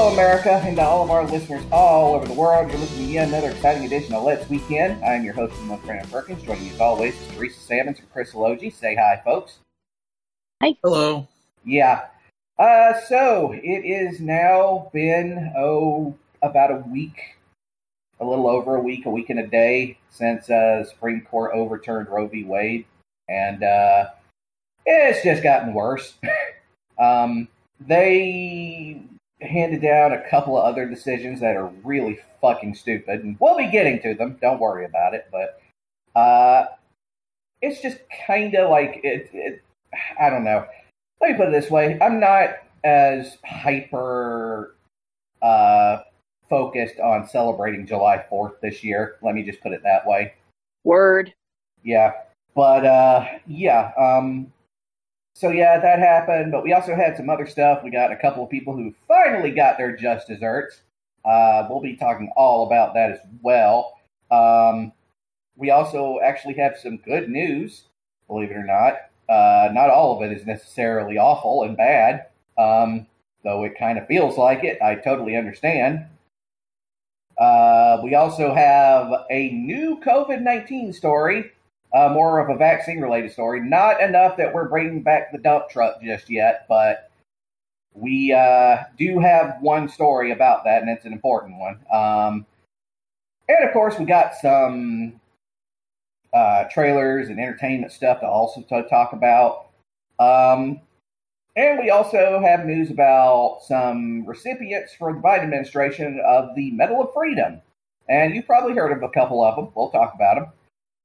Hello, America, and to all of our listeners all over the world. You're listening to yet another exciting edition of Let's Weekend. I am your host, Brandon Perkins. Joining me as always is Teresa Salmons and Chris Elogi. Say hi, folks. Hi. Hello. Yeah. So it is now been, about a week, a little over a week and a day since the Supreme Court overturned Roe v. Wade. And it's just gotten worse. They handed down a couple of other decisions that are really fucking stupid, and we'll be getting to them. Don't worry about it. But it's just kind of like it. I don't know. Let me put it this way: I'm not as hyper focused on celebrating July 4th this year. Let me just put it that way. Word. Yeah, but So yeah, that happened, but we also had some other stuff. We got a couple of people who finally got their just desserts. We'll be talking all about that as well. We also actually have some good news, believe it or not. Not all of it is necessarily awful and bad, though it kind of feels like it. I totally understand. We also have a new COVID-19 story. More of a vaccine-related story. Not enough that we're bringing back the dump truck just yet, but we do have one story about that, and it's an important one. And, of course, we got some trailers and entertainment stuff to also talk about. And we also have news about some recipients for the Biden administration of the Medal of Freedom. And you've probably heard of a couple of them. We'll talk about them.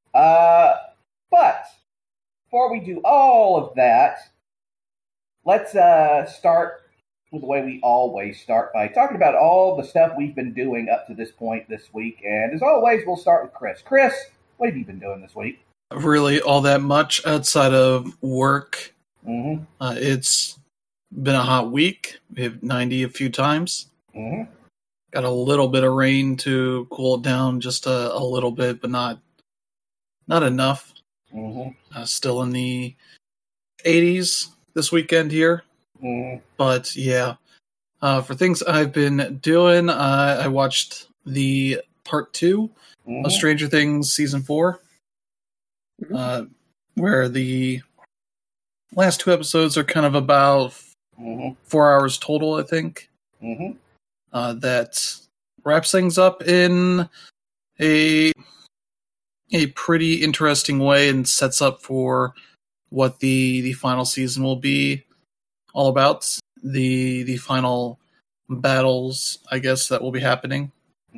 But before we do all of that, let's start with the way we always start, by talking about all the stuff we've been doing up to this point this week. And as always, we'll start with Chris. Chris, what have you been doing this week? Really all that much outside of work. Mm-hmm. It's been a hot week. We have 90 a few times. Mm-hmm. Got a little bit of rain to cool it down just a little bit, but not enough. Mm-hmm. Still in the 80s this weekend here. Mm-hmm. But yeah, for things I've been doing, I watched the part 2 of Stranger Things season 4, where the last 2 episodes are kind of about 4 hours total, I think. That wraps things up in a pretty interesting way and sets up for what the final season will be all about. The final battles, I guess, that will be happening.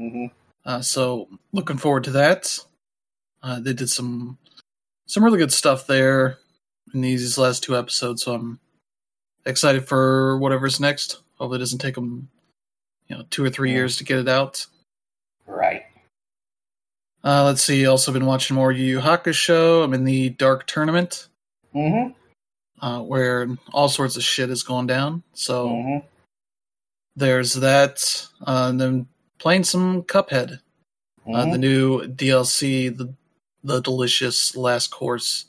So looking forward to that. They did some really good stuff there in these last 2 episodes, so I'm excited for whatever's next. Hopefully it doesn't take them 2 or 3 years to get it out. Right. Let's see. Also been watching more Yu Yu Hakusho. I'm in the Dark Tournament, where all sorts of shit is going down. So there's that. And then playing some Cuphead. The new DLC, the delicious Last Course,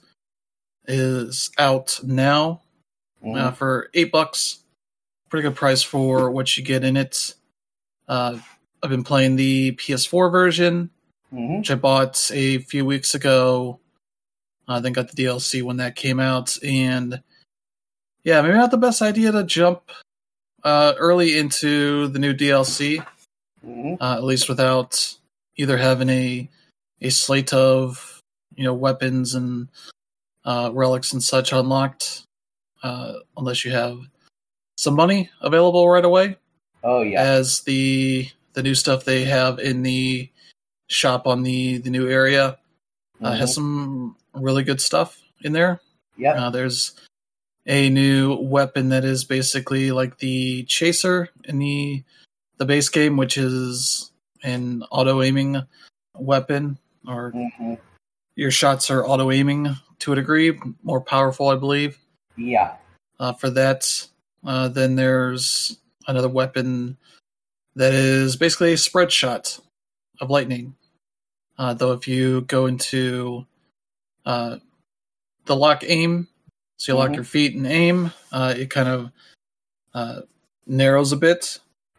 is out now for $8. Pretty good price for what you get in it. I've been playing the PS4 version, which I bought a few weeks ago. Then got the DLC when that came out. And yeah, maybe not the best idea to jump early into the new DLC, at least without either having a slate of weapons and relics and such unlocked, unless you have some money available right away. Oh yeah, as the new stuff they have in the shop on the new area has some really good stuff in there. Yeah, there's a new weapon that is basically like the Chaser in the base game, which is an auto-aiming weapon, or your shots are auto-aiming to a degree, more powerful, I believe. Yeah. For that, then there's another weapon that is basically a spread shot of lightning. Though if you go into the lock aim, so you lock your feet and aim, it kind of narrows a bit.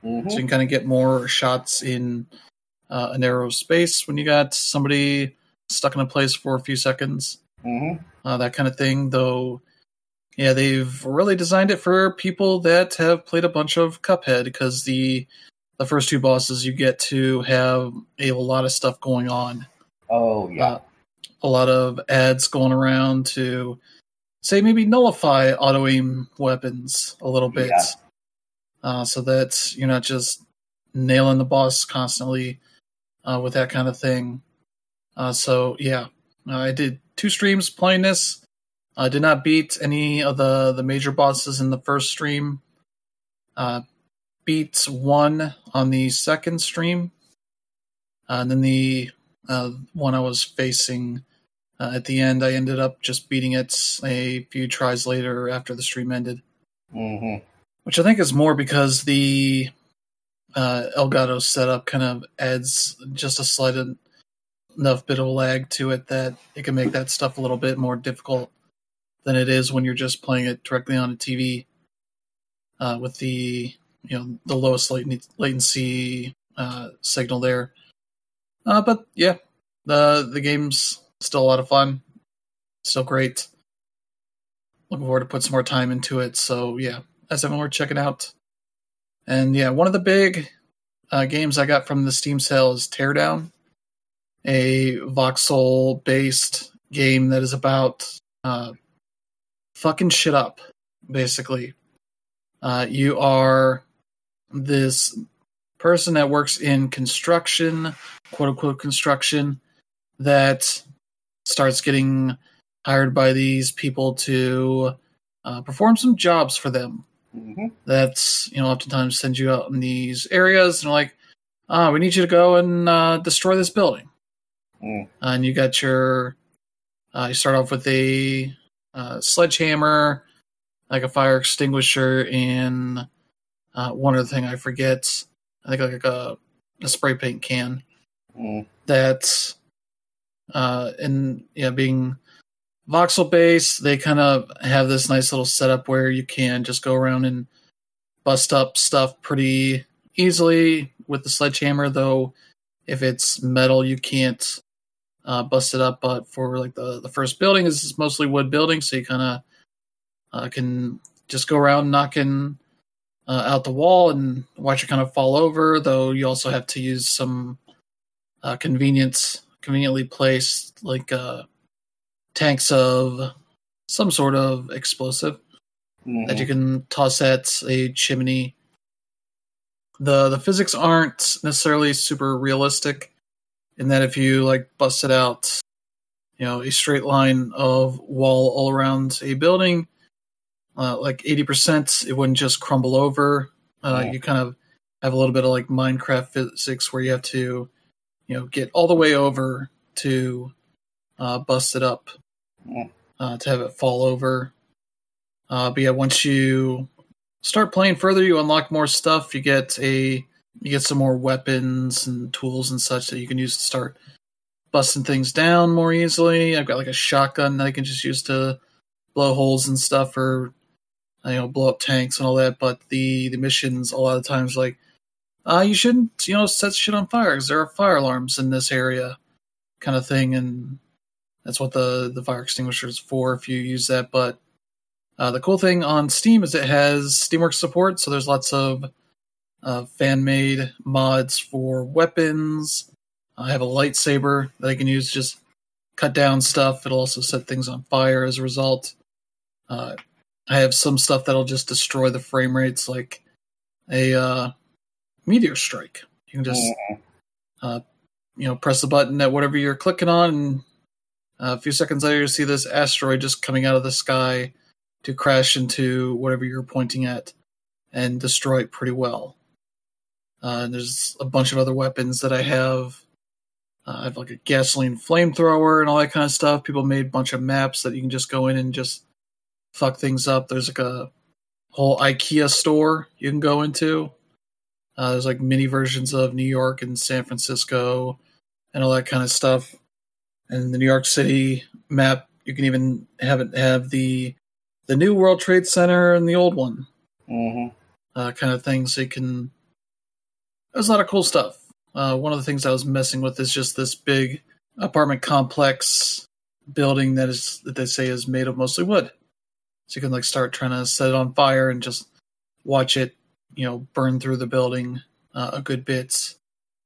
Mm-hmm. So you can kind of get more shots in a narrow space when you got somebody stuck in a place for a few seconds. Mm-hmm. That kind of thing, though. Yeah, they've really designed it for people that have played a bunch of Cuphead, because the first two bosses, you get to have a lot of stuff going on. Oh, yeah. A lot of ads going around to, say, maybe nullify auto-aim weapons a little bit. Yeah. So that you're not just nailing the boss constantly with that kind of thing. So, yeah. I did 2 streams playing this. I did not beat any of the major bosses in the first stream. Beat one on the second stream. And then the one I was facing at the end, I ended up just beating it a few tries later after the stream ended. Mm-hmm. Which I think is more because the Elgato setup kind of adds just a slight enough bit of lag to it that it can make that stuff a little bit more difficult than it is when you're just playing it directly on a TV with the the lowest latency signal there. But yeah, the game's still a lot of fun, still great. Looking forward to put some more time into it. So yeah, that's everyone we're checking out. And yeah, one of the big games I got from the Steam sale is Teardown, a voxel-based game that is about fucking shit up, basically. You are this person that works in construction, quote-unquote construction, that starts getting hired by these people to perform some jobs for them. Mm-hmm. That's, oftentimes send you out in these areas and are like, we need you to go and destroy this building. Mm. And you got you start off with a sledgehammer, like a fire extinguisher, and one other thing I forget. I think like a spray paint can. Mm. That's being voxel based, they kind of have this nice little setup where you can just go around and bust up stuff pretty easily with the sledgehammer, though if it's metal you can't bust it up. But for like the first building, is mostly wood building, so you kind of can just go around knocking out the wall and watch it kind of fall over, though you also have to use some conveniently placed like tanks of some sort of explosive that you can toss at a chimney. The physics aren't necessarily super realistic in that if you like busted out, a straight line of wall all around a building, like 80%, it wouldn't just crumble over. You kind of have a little bit of like Minecraft physics where you have to, get all the way over to bust it up. To have it fall over. But yeah, once you start playing further, you unlock more stuff. You get some more weapons and tools and such that you can use to start busting things down more easily. I've got like a shotgun that I can just use to blow holes and stuff, or blow up tanks and all that. But the missions a lot of times like you shouldn't set shit on fire because there are fire alarms in this area, kind of thing. And that's what the fire extinguisher is for, if you use that. But the cool thing on Steam is it has Steamworks support, so there's lots of fan-made mods for weapons. I have a lightsaber that I can use to just cut down stuff. It'll also set things on fire as a result. I have some stuff that'll just destroy the frame rates, like a meteor strike. You can just press the button at whatever you're clicking on, and a few seconds later, you see this asteroid just coming out of the sky to crash into whatever you're pointing at and destroy it pretty well. And there's a bunch of other weapons that I have. I have like a gasoline flamethrower and all that kind of stuff. People made a bunch of maps that you can just go in and just fuck things up. There's like a whole IKEA store you can go into. There's like mini versions of New York and San Francisco and all that kind of stuff. And the New York City map, you can even have the new World Trade Center and the old one, kind of thing. So you can there's a lot of cool stuff. One of the things I was messing with is just this big apartment complex building that they say is made of mostly wood. So you can like start trying to set it on fire and just watch it, burn through the building a good bit.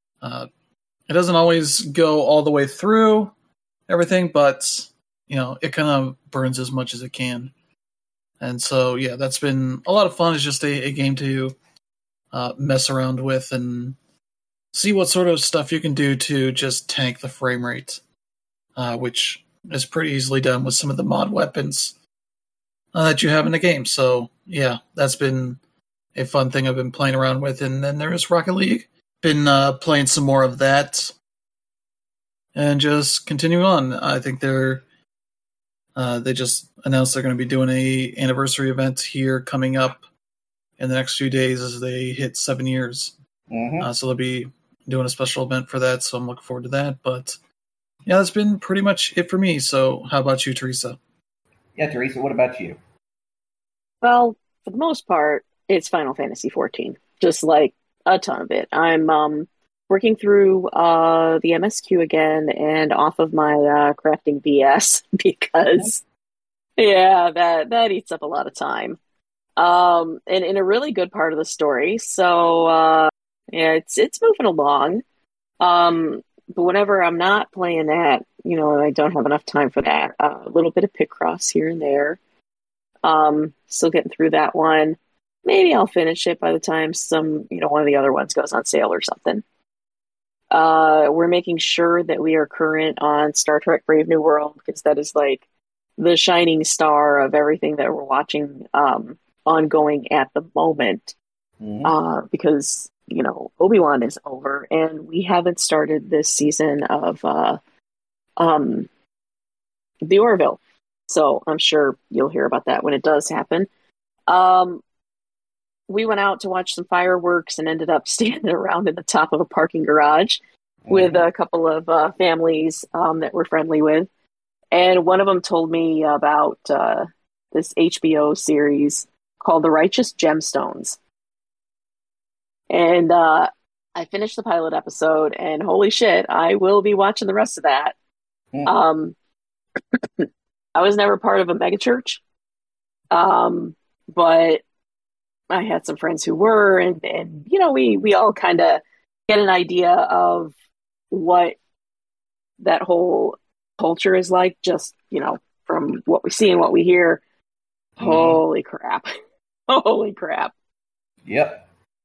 It doesn't always go all the way through everything, but it kind of burns as much as it can. And so, yeah, that's been a lot of fun. It's just a game to mess around with and see what sort of stuff you can do to just tank the frame rate, which is pretty easily done with some of the mod weapons that you have in the game. So, yeah, that's been a fun thing I've been playing around with. And then there's Rocket League. Been playing some more of that and just continuing on. I think they just announced they're going to be doing a anniversary event here coming up in the next few days as they hit 7 years. Mm-hmm. So they'll be doing a special event for that. So I'm looking forward to that. But yeah, that's been pretty much it for me. So how about you, Teresa? Yeah, Teresa, what about you? Well, for the most part, it's Final Fantasy XIV. Just like a ton of it. I'm working through the MSQ again and off of my crafting BS because, yeah, that eats up a lot of time. And in a really good part of the story. So, yeah, it's moving along. But whenever I'm not playing that, and I don't have enough time for that, a little bit of Picross here and there. Still getting through that one. Maybe I'll finish it by the time one of the other ones goes on sale or something. We're making sure that we are current on Star Trek Brave New World because that is like the shining star of everything that we're watching ongoing at the moment. Mm-hmm. Because, Obi-Wan is over and we haven't started this season of the Orville. So I'm sure you'll hear about that when it does happen. We went out to watch some fireworks and ended up standing around in the top of a parking garage with a couple of families that we're friendly with. And one of them told me about this HBO series called The Righteous Gemstones. And I finished the pilot episode, and holy shit, I will be watching the rest of that. I was never part of a megachurch, but I had some friends who were, and we all kind of get an idea of what that whole culture is like, just, from what we see and what we hear. Mm-hmm. Holy crap. Holy crap. Yep.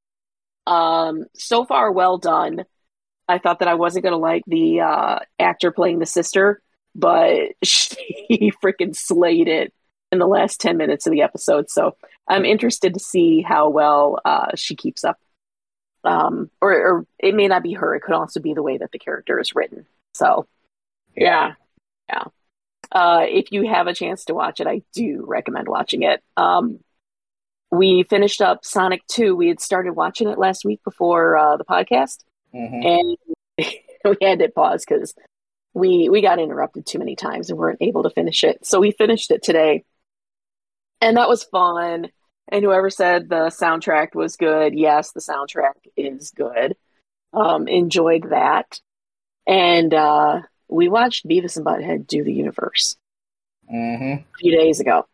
So far, well done. I thought that I wasn't going to like the actor playing the sister, but she freaking slayed it in the last 10 minutes of the episode. So I'm interested to see how well she keeps up. Or it may not be her. It could also be the way that the character is written. So, yeah. If you have a chance to watch it, I do recommend watching it. We finished up Sonic 2. We had started watching it last week before the podcast. Mm-hmm. And we had to pause because we got interrupted too many times and weren't able to finish it. So we finished it today. And that was fun. And whoever said the soundtrack was good, yes, the soundtrack is good. Enjoyed that. And we watched Beavis and Butthead Do the Universe a few days ago.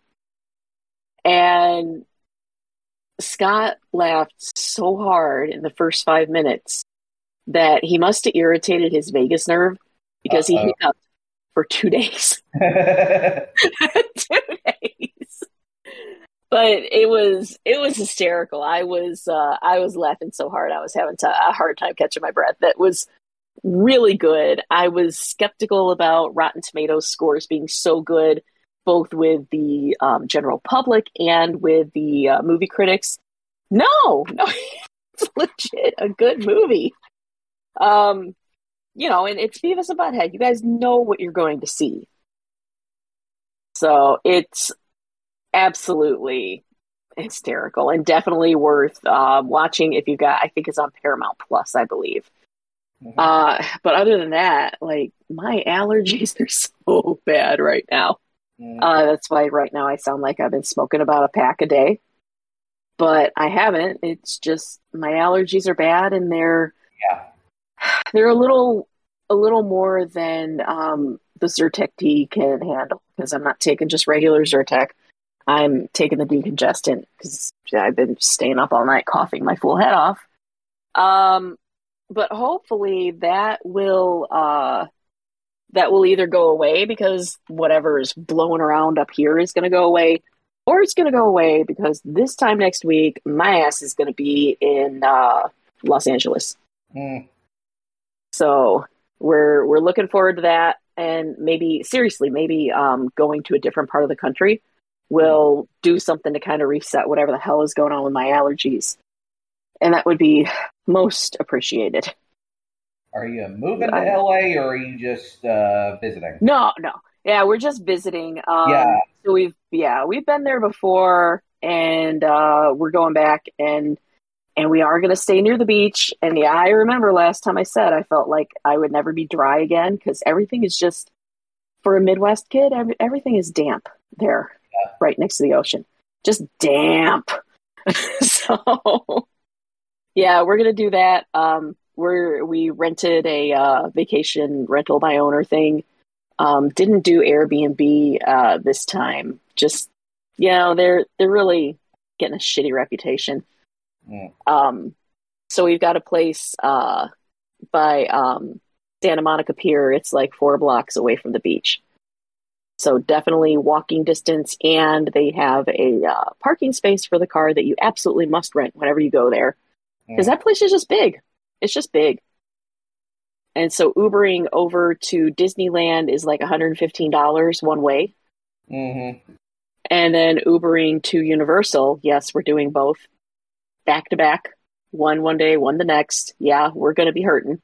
And Scott laughed so hard in the first 5 minutes that he must have irritated his vagus nerve because he hiccuped for 2 days. 2 days. But it was hysterical. I was laughing so hard I was having a hard time catching my breath. That was really good. I was skeptical about Rotten Tomatoes scores being so good, both with the general public and with the movie critics. No, it's legit a good movie. And it's Beavis and Butthead. You guys know what you're going to see. So it's absolutely hysterical and definitely worth watching if you've got, I think it's on Paramount Plus, I believe. Mm-hmm. But other than that, like, my allergies are so bad right now. Mm-hmm. That's why right now I sound like I've been smoking about a pack a day. but I haven't. It's just my allergies are bad, and they're a little more than the Zyrtec tea can handle, because I'm not taking just regular Zyrtec. I'm taking the decongestant because I've been staying up all night coughing my full head off. But hopefully that will either go away because whatever is blowing around up here is going to go away, or it's going to go away because this time next week my ass is going to be in Los Angeles. So we're looking forward to that, and maybe going to a different part of the country will do something to kind of reset whatever the hell is going on with my allergies, and that would be most appreciated. Are you moving to LA, or are you just visiting? No. Yeah, we're just visiting. So we've been there before, and we're going back, and we are going to stay near the beach. And yeah, I remember last time I said I felt like I would never be dry again, because everything is just, for a Midwest kid, everything is damp there, right next to the ocean. Just damp. So yeah, we're going to do that. We rented a vacation rental by owner thing. Didn't do Airbnb this time. Just, they're really getting a shitty reputation. So we've got a place by Santa Monica Pier. It's like 4 blocks away from the beach. So definitely walking distance, and they have a parking space for the car that you absolutely must rent whenever you go there. Because that place is just big. It's just big. And so Ubering over to Disneyland is like $115 one way. Mm-hmm. And then Ubering to Universal, yes, we're doing both back to back. One day, one the next. Yeah, we're going to be hurting.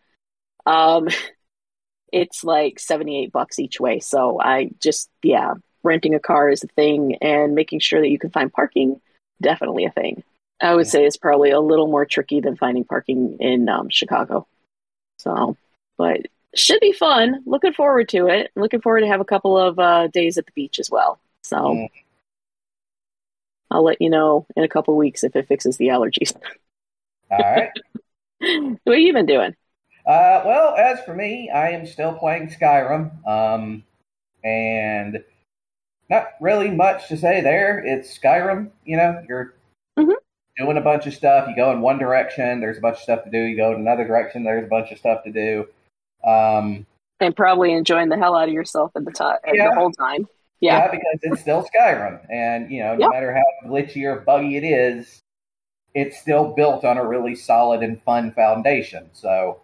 It's like $78 each way. So renting a car is a thing, and making sure that you can find parking, definitely a thing. I would say it's probably a little more tricky than finding parking in Chicago. So, but should be fun. Looking forward to it. Looking forward to have a couple of days at the beach as well. So I'll let you know in a couple of weeks if it fixes the allergies. All right. What have you been doing? Well, as for me, I am still playing Skyrim. And not really much to say there. It's Skyrim. You're doing a bunch of stuff. You go in one direction, there's a bunch of stuff to do. You go in another direction, there's a bunch of stuff to do. And probably enjoying the hell out of yourself at the whole time. Yeah, because it's still Skyrim. And, no matter how glitchy or buggy it is, it's still built on a really solid and fun foundation. So,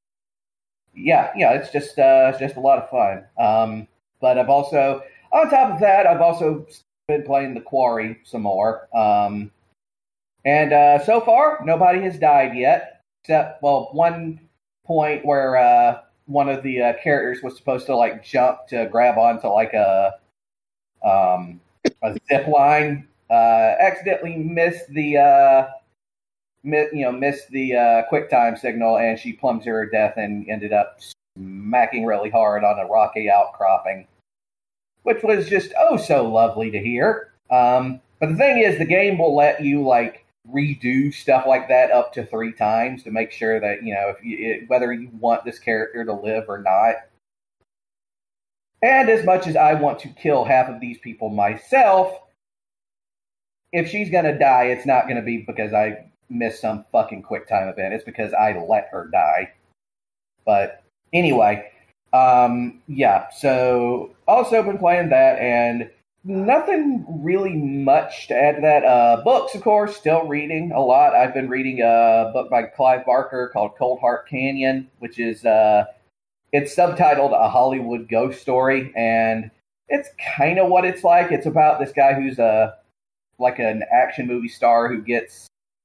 it's just a lot of fun. But I've also, on top of that, I've also been playing The Quarry some more. And so far, nobody has died yet, except, one point where one of the characters was supposed to jump to grab onto a zip line, accidentally missed the quick time signal, and she plumbed to her death and ended up smacking really hard on a rocky outcropping, which was just so lovely to hear. But the thing is, the game will let you redo stuff like that up to 3 times to make sure that whether you want this character to live or not. And as much as I want to kill half of these people myself, if she's gonna die, it's not gonna be because I missed some fucking quick time event. It's because I let her die. But anyway, so also been playing that, and nothing really much to add to that. Books, of course, still reading a lot. I've been reading a book by Clive Barker called Cold Heart Canyon, which is, it's subtitled A Hollywood Ghost Story, and it's kind of what it's like. It's about this guy who's an action movie star who gets,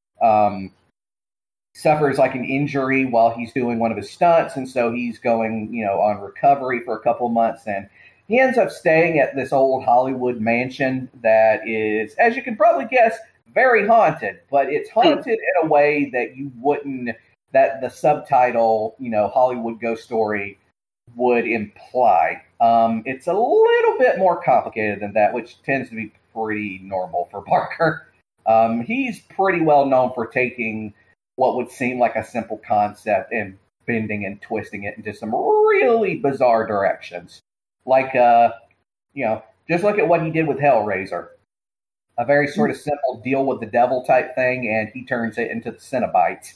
suffers an injury while he's doing one of his stunts, and so he's going, on recovery for a couple months, and he ends up staying at this old Hollywood mansion that is, as you can probably guess, very haunted. But it's haunted in a way that you wouldn't, that the subtitle, Hollywood Ghost Story would imply. It's a little bit more complicated than that, which tends to be pretty normal for Barker. He's pretty well known for taking what would seem like a simple concept and bending and twisting it into some really bizarre directions. Like, just look at what he did with Hellraiser. A very sort of simple deal with the devil type thing, and he turns it into the Cenobites.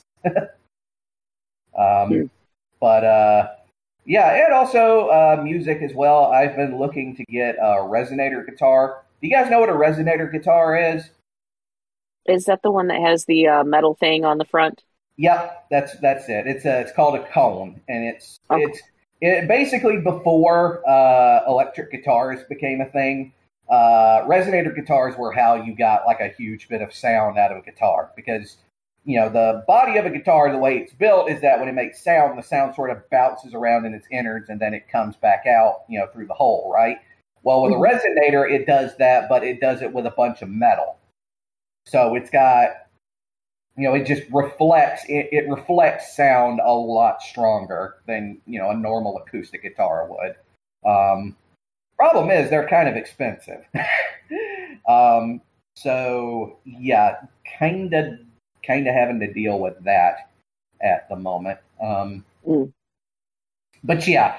Yeah, and also music as well. I've been looking to get a resonator guitar. Do you guys know what a resonator guitar is? Is that the one that has the metal thing on the front? Yep, that's it. It's called a cone, and it basically before electric guitars became a thing. Resonator guitars were how you got like a huge bit of sound out of a guitar, because the body of a guitar, the way it's built, is that when it makes sound, the sound sort of bounces around in its innards and then it comes back out, through the hole, right? Well, with a resonator, it does that, but it does it with a bunch of metal. So it's got, it just reflects, it reflects sound a lot stronger than, a normal acoustic guitar would. Problem is, they're kind of expensive. So yeah, kind of having to deal with that at the moment. But yeah,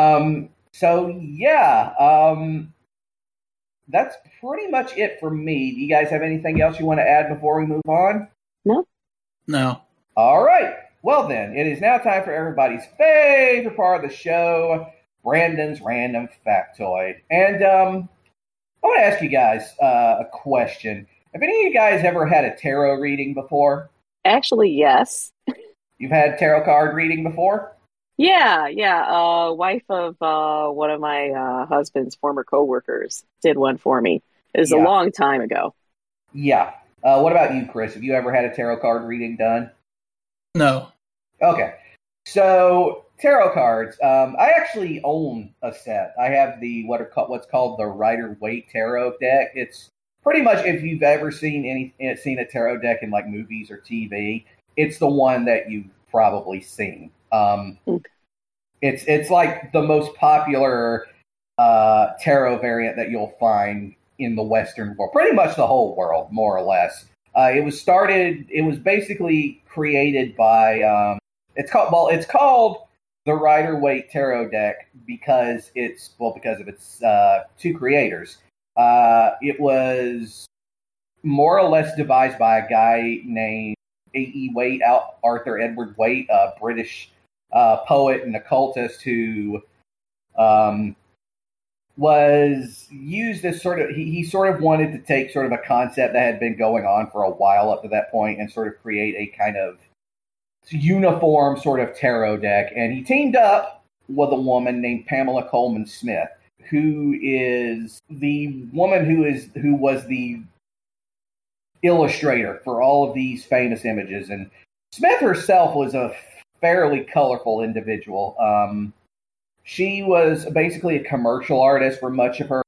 that's pretty much it for me. Do you guys have anything else you want to add before we move on? No. All right. Well then, it is now time for everybody's favorite part of the show, Brandon's Random Factoid. And I want to ask you guys a question. Have any of you guys ever had a tarot reading before? Actually, yes. You've had tarot card reading before? Yeah. Wife of one of my husband's former coworkers did one for me. It was a long time ago. Yeah. What about you, Chris? Have you ever had a tarot card reading done? No. Okay. So, tarot cards. I actually own a set. I have what's called the Rider-Waite Tarot deck. It's pretty much, if you've ever seen a tarot deck in like movies or TV, it's the one that you've probably seen. It's like the most popular tarot variant that you'll find in the Western world, pretty much the whole world, more or less. It was basically created by, it's called the Rider-Waite Tarot deck because of its two creators. It was more or less devised by a guy named A.E. Waite, Arthur Edward Waite, a British poet and occultist who was used as he sort of wanted to take sort of a concept that had been going on for a while up to that point and sort of create a kind of uniform sort of tarot deck. And he teamed up with a woman named Pamela Coleman Smith, who is the woman who was the illustrator for all of these famous images. And Smith herself was a fairly colorful individual. She was basically a commercial artist for much of her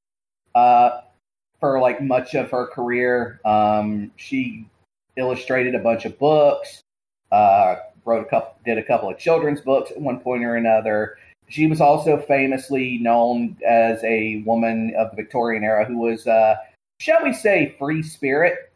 career. She illustrated a bunch of books, did a couple of children's books at one point or another. She was also famously known as a woman of the Victorian era who was, shall we say, free spirit,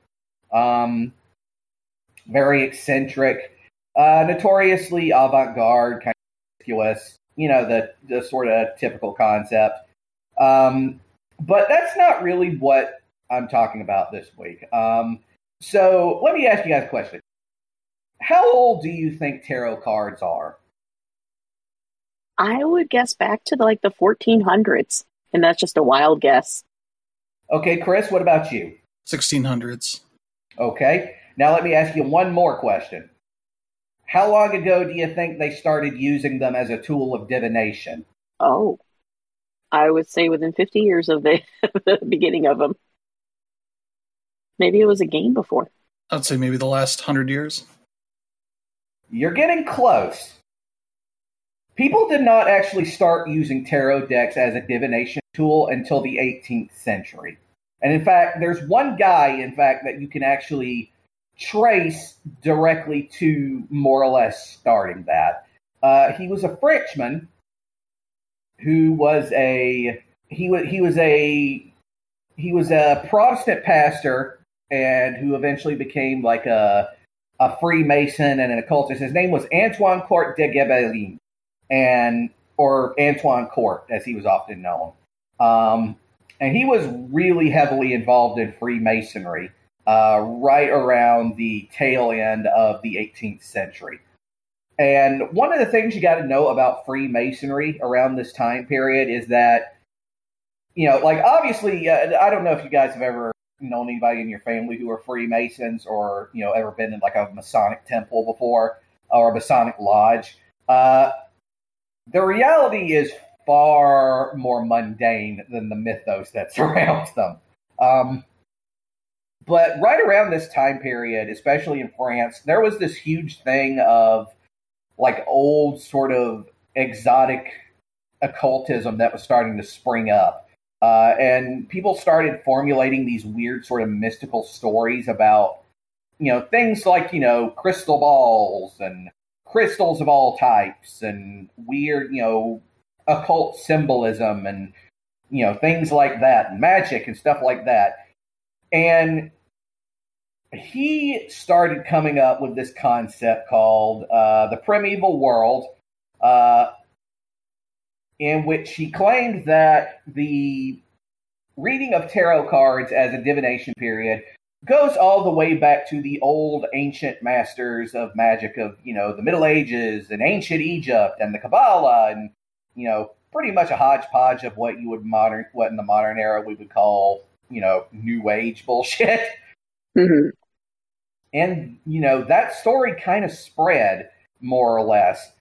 very eccentric, notoriously avant-garde, kind of promiscuous, the sort of typical concept. But that's not really what I'm talking about this week. So let me ask you guys a question. How old do you think tarot cards are? I would guess back to the 1400s, and that's just a wild guess. Okay, Chris, what about you? 1600s. Okay, now let me ask you one more question. How long ago do you think they started using them as a tool of divination? Oh, I would say within 50 years of the beginning of them. Maybe it was a game before. I'd say maybe the last 100 years. You're getting close. People did not actually start using tarot decks as a divination tool until the 18th century. And in fact, there's one guy, that you can actually trace directly to more or less starting that. He was a Frenchman who was a Protestant pastor and who eventually became like a Freemason and an occultist. His name was Antoine Court de Gebelin, or Antoine Court, as he was often known. And he was really heavily involved in Freemasonry right around the tail end of the 18th century. And one of the things you got to know about Freemasonry around this time period is that, like obviously, I don't know if you guys have ever known anybody in your family who are Freemasons or, ever been in like a Masonic temple before or a Masonic lodge. The reality is far more mundane than the mythos that surrounds them. But right around this time period, especially in France, there was this huge thing of like old sort of exotic occultism that was starting to spring up. And people started formulating these weird sort of mystical stories about, things like, crystal balls and crystals of all types and weird, occult symbolism and, things like that, and magic and stuff like that. And he started coming up with this concept called the primeval world, in which he claimed that the reading of tarot cards as a divination period goes all the way back to the old ancient masters of magic of, the Middle Ages and ancient Egypt and the Kabbalah and, pretty much a hodgepodge of what in the modern era we would call, New Age bullshit. Mm-hmm. And, that story kind of spread, more or less.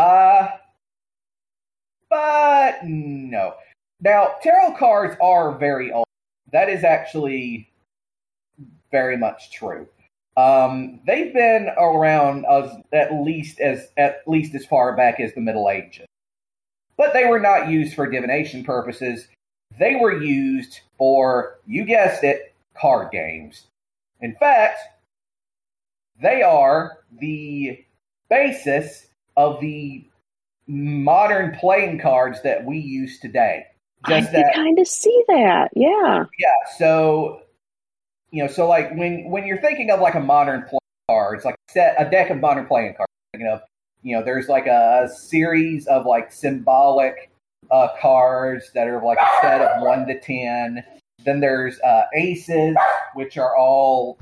But no. Now, tarot cards are very old. That is actually very much true. They've been around at least as far back as the Middle Ages. But they were not used for divination purposes. They were used for, you guessed it, card games. In fact, they are the basis of the modern playing cards that we use today. I can kind of see that, yeah. Yeah, so like when you're thinking of like a modern playing cards, like a deck of modern playing cards, there's like a series of like symbolic cards that are like a set of 1 to 10. Then there's aces, which are all,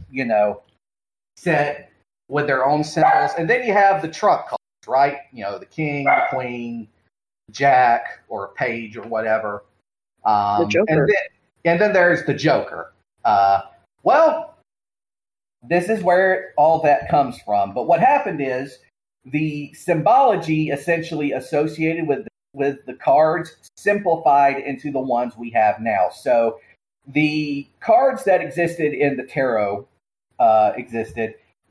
set with their own symbols. And then you have the trump cards, right? The king, the queen, jack, or page, or whatever. The Joker. And then there's the Joker. Well, this is where all that comes from. But what happened is the symbology essentially associated with the cards simplified into the ones we have now. So the cards that existed in the tarot existed.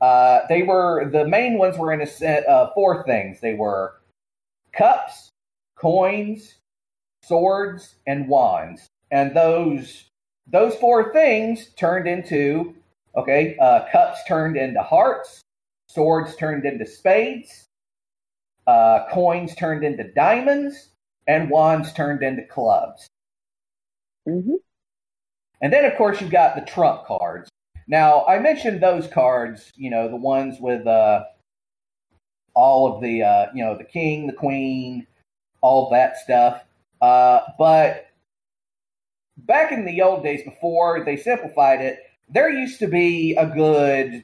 The main ones were in a set of 4 things. They were cups, coins, swords, and wands. And those 4 things turned into, cups turned into hearts, swords turned into spades, coins turned into diamonds, and wands turned into clubs. Mm-hmm. And then, of course, you've got the trump cards. Now, I mentioned those cards, the ones with all of the, the king, the queen, all of that stuff. But back in the old days, before they simplified it, there used to be a good,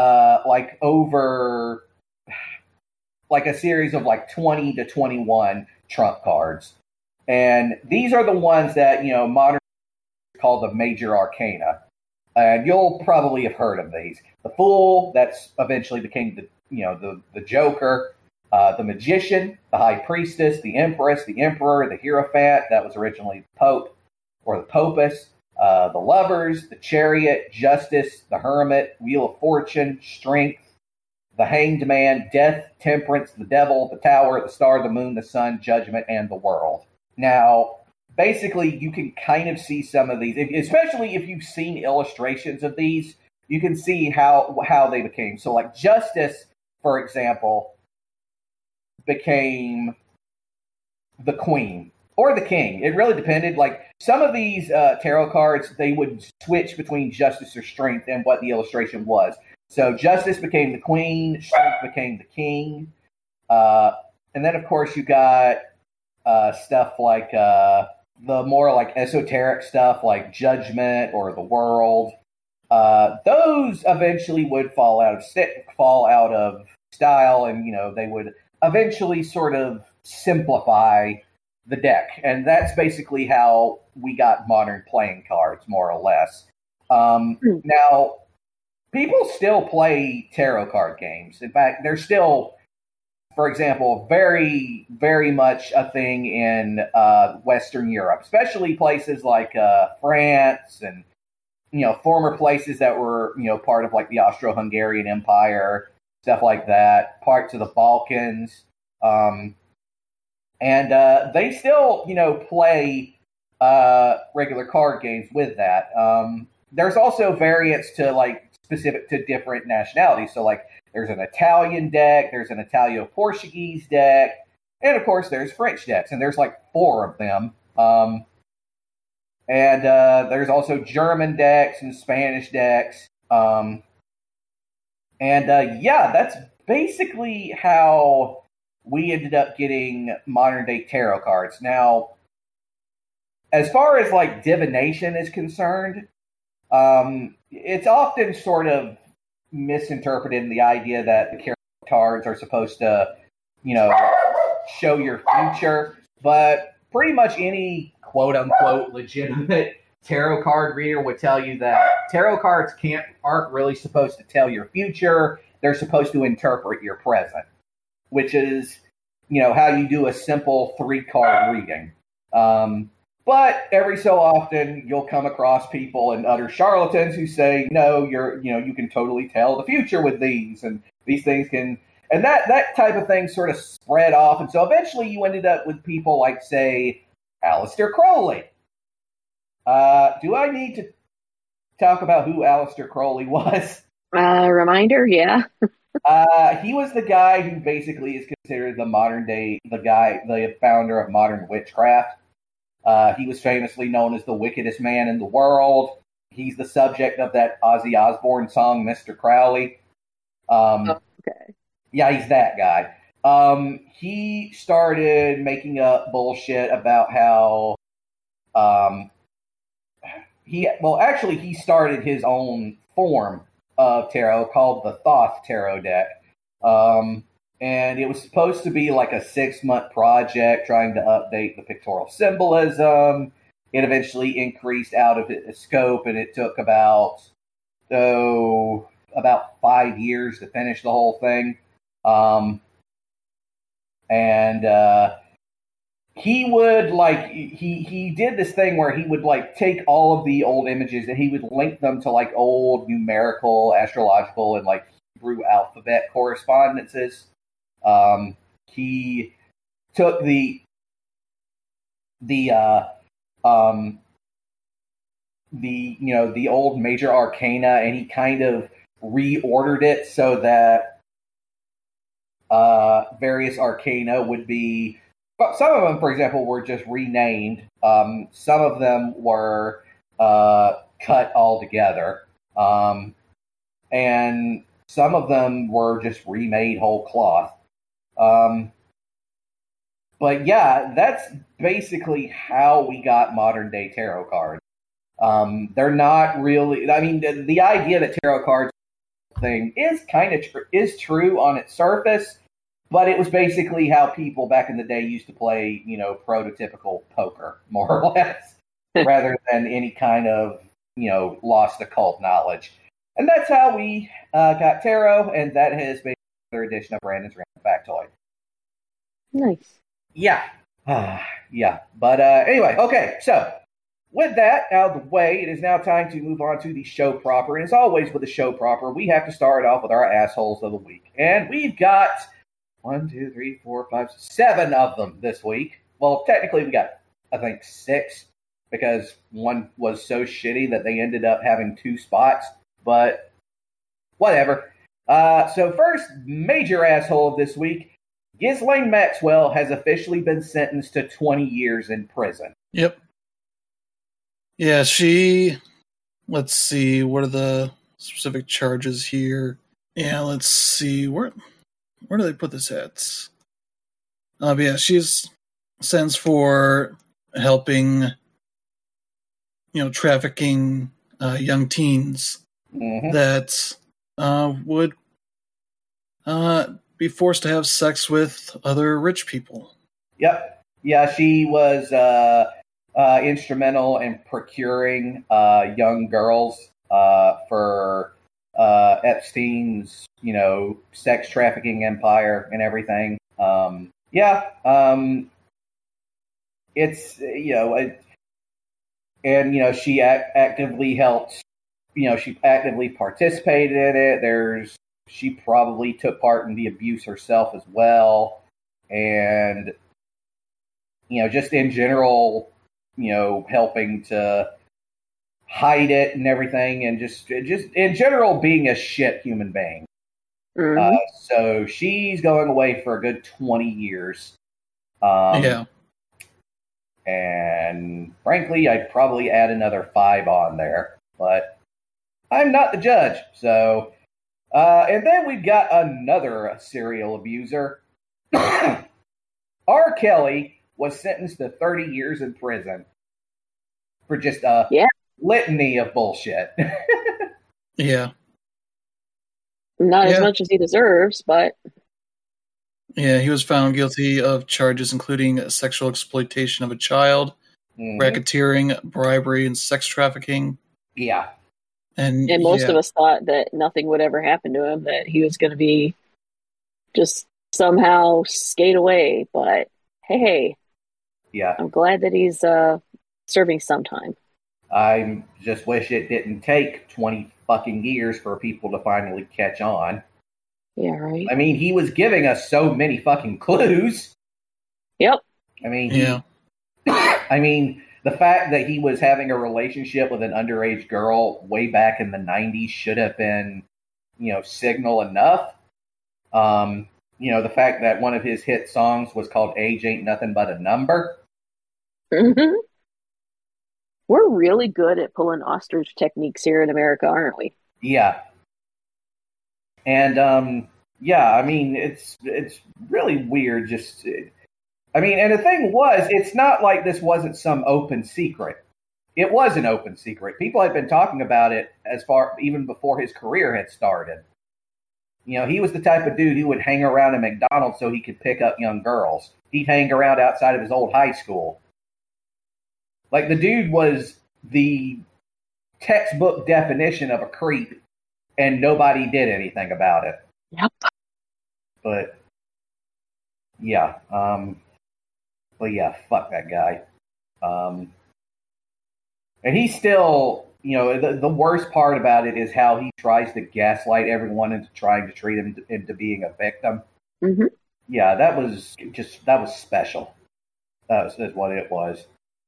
over a series of 20 to 21 trump cards. And these are the ones that, modern call the major arcana. And you'll probably have heard of these. The Fool, that's eventually became the Joker, the Magician, the High Priestess, the Empress, the Emperor, the Hierophant, that was originally the Pope, or the Popus, the Lovers, the Chariot, Justice, the Hermit, Wheel of Fortune, Strength, the Hanged Man, Death, Temperance, the Devil, the Tower, the Star, the Moon, the Sun, Judgment, and the World. Now, basically, you can kind of see some of these, especially if you've seen illustrations of these, you can see how they became. So, like Justice, for example, became the Queen. or the king. It really depended. Like some of these tarot cards, they would switch between justice or strength and what the illustration was. So justice became the queen, strength became the king, and then of course you got stuff like the more like esoteric stuff like judgment or the world. Those eventually would fall out of style, and they would eventually sort of simplify the deck, and that's basically how we got modern playing cards, more or less. Now, people still play tarot card games. In fact, they're still, for example, very, very much a thing in Western Europe, especially places like France and former places that were part of like the Austro-Hungarian Empire, stuff like that, parts of the Balkans. And they still, play regular card games with that. There's also variants to like specific to different nationalities. So like there's an Italian deck, there's an Italo-Portuguese deck, and of course there's French decks, and there's like 4 of them. And there's also German decks and Spanish decks. And that's basically how we ended up getting modern day tarot cards. Now, as far as like divination is concerned, it's often sort of misinterpreted in the idea that the tarot cards are supposed to, show your future. But pretty much any quote unquote legitimate tarot card reader would tell you that tarot cards aren't really supposed to tell your future. They're supposed to interpret your present, which is, how you do a simple 3-card reading. But every so often you'll come across people and utter charlatans who say, no, you can totally tell the future with these, and these things can, and that type of thing sort of spread off. And so eventually you ended up with people like, say, Aleister Crowley. Do I need to talk about who Aleister Crowley was? Reminder, yeah. He was the guy who basically is considered the founder of modern witchcraft. He was famously known as the wickedest man in the world. He's the subject of that Ozzy Osbourne song, Mr. Crowley. Okay. Yeah, he's that guy. He started making up bullshit about how he started his own form of tarot called the Thoth Tarot deck. And it was supposed to be like a 6-month project trying to update the pictorial symbolism. It eventually increased out of its scope, and it took about 5 years to finish the whole thing. He would he did this thing where he would take all of the old images and he would link them to old numerical, astrological, and Hebrew alphabet correspondences. He took the old major arcana and he kind of reordered it so that various arcana would be. Some of them, for example, were just renamed. Some of them were cut altogether. And some of them were just remade whole cloth. But yeah, that's basically how we got modern day tarot cards. They're not really, the idea that tarot cards thing is kind of is true on its surface. But it was basically how people back in the day used to play, prototypical poker, more or less, rather than any kind of, lost occult knowledge. And that's how we got tarot, and that has been another edition of Brandon's Random Factoid. Nice. Yeah. Yeah. But anyway, okay, so with that out of the way, it is now time to move on to the show proper. And as always with the show proper, we have to start off with our assholes of the week. And we've got 1, 2, 3, 4, 5, 7 of them this week. Well, technically we got, I think, 6, because one was so shitty that they ended up having 2 spots, but whatever. So first major asshole of this week Ghislaine Maxwell has officially been sentenced to 20 years in prison. Yep. Yeah, let's see, what are the specific charges here? Yeah, let's see, where do they put this at? But yeah, she's sentenced for helping, trafficking young teens that would be forced to have sex with other rich people. Yep. Yeah, she was instrumental in procuring young girls for Epstein's, sex trafficking empire and everything. It's, she actively helped, she actively participated in it. She probably took part in the abuse herself as well. And, just in general, helping to hide it and everything, and just in general being a shit human being. Mm-hmm. So she's going away for a good 20 years. Yeah. And frankly, I'd probably add another 5 on there, but I'm not the judge. So, and then we've got another serial abuser. R. Kelly was sentenced to 30 years in prison for just a litany of bullshit. Yeah. Not as much as he deserves, but... Yeah, he was found guilty of charges including sexual exploitation of a child, racketeering, bribery, and sex trafficking. Yeah. And most of us thought that nothing would ever happen to him, that he was going to be just somehow skate away. But hey, I'm glad that he's serving some time. I just wish it didn't take 20 fucking years for people to finally catch on. Yeah, right. I mean, he was giving us so many fucking clues. Yep. I mean, the fact that he was having a relationship with an underage girl way back in the 90s should have been, signal enough. The fact that one of his hit songs was called Age Ain't Nothing But a Number. Mm-hmm. We're really good at pulling ostrich techniques here in America, aren't we? Yeah. And, it's really weird. And the thing was, it's not like this wasn't some open secret. It was an open secret. People had been talking about it even before his career had started. He was the type of dude who would hang around at McDonald's so he could pick up young girls. He'd hang around outside of his old high school. Like, the dude was the textbook definition of a creep, and nobody did anything about it. Yep. But, yeah. Fuck that guy. And he's still, the worst part about it is how he tries to gaslight everyone into trying to treat him into being a victim. Mm-hmm. Yeah, that was special. That's what it was.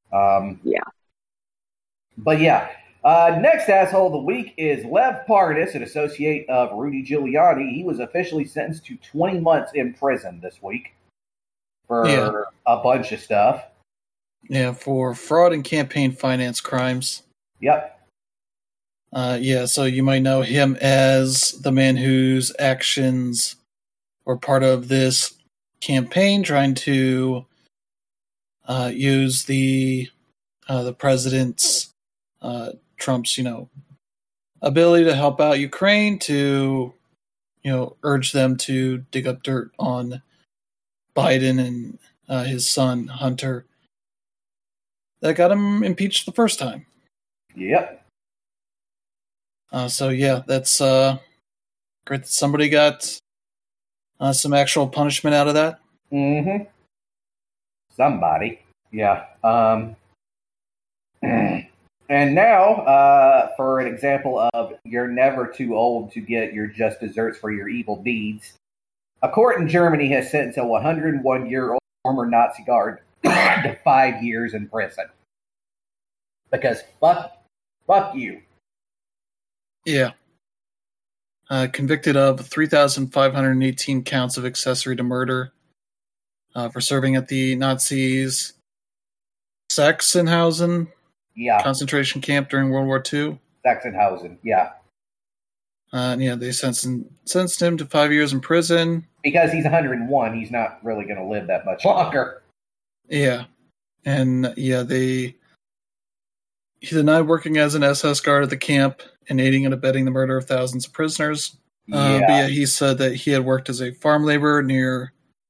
But yeah. Next asshole of the week is Lev Parnas, an associate of Rudy Giuliani. He was officially sentenced to 20 months in prison this week for a bunch of stuff. Yeah, for fraud and campaign finance crimes. Yep. So you might know him as the man whose actions were part of this campaign trying to use the president's Trump's ability to help out Ukraine to urge them to dig up dirt on Biden and his son Hunter. That got him impeached the first time. Yep. That's great that somebody got some actual punishment out of that. Mm-hmm. Somebody. Yeah. And now, for an example of you're never too old to get your just desserts for your evil deeds, a court in Germany has sentenced a 101-year-old former Nazi guard to 5 years in prison. Because fuck you. Yeah. Convicted of 3,518 counts of accessory to murder. for serving at the Nazis' Sachsenhausen concentration camp during World War II. Sachsenhausen, yeah. They sentenced him to 5 years in prison. Because he's 101, he's not really going to live that much longer. Yeah. And, he denied working as an SS guard at the camp and aiding and abetting the murder of thousands of prisoners. He said that he had worked as a farm laborer near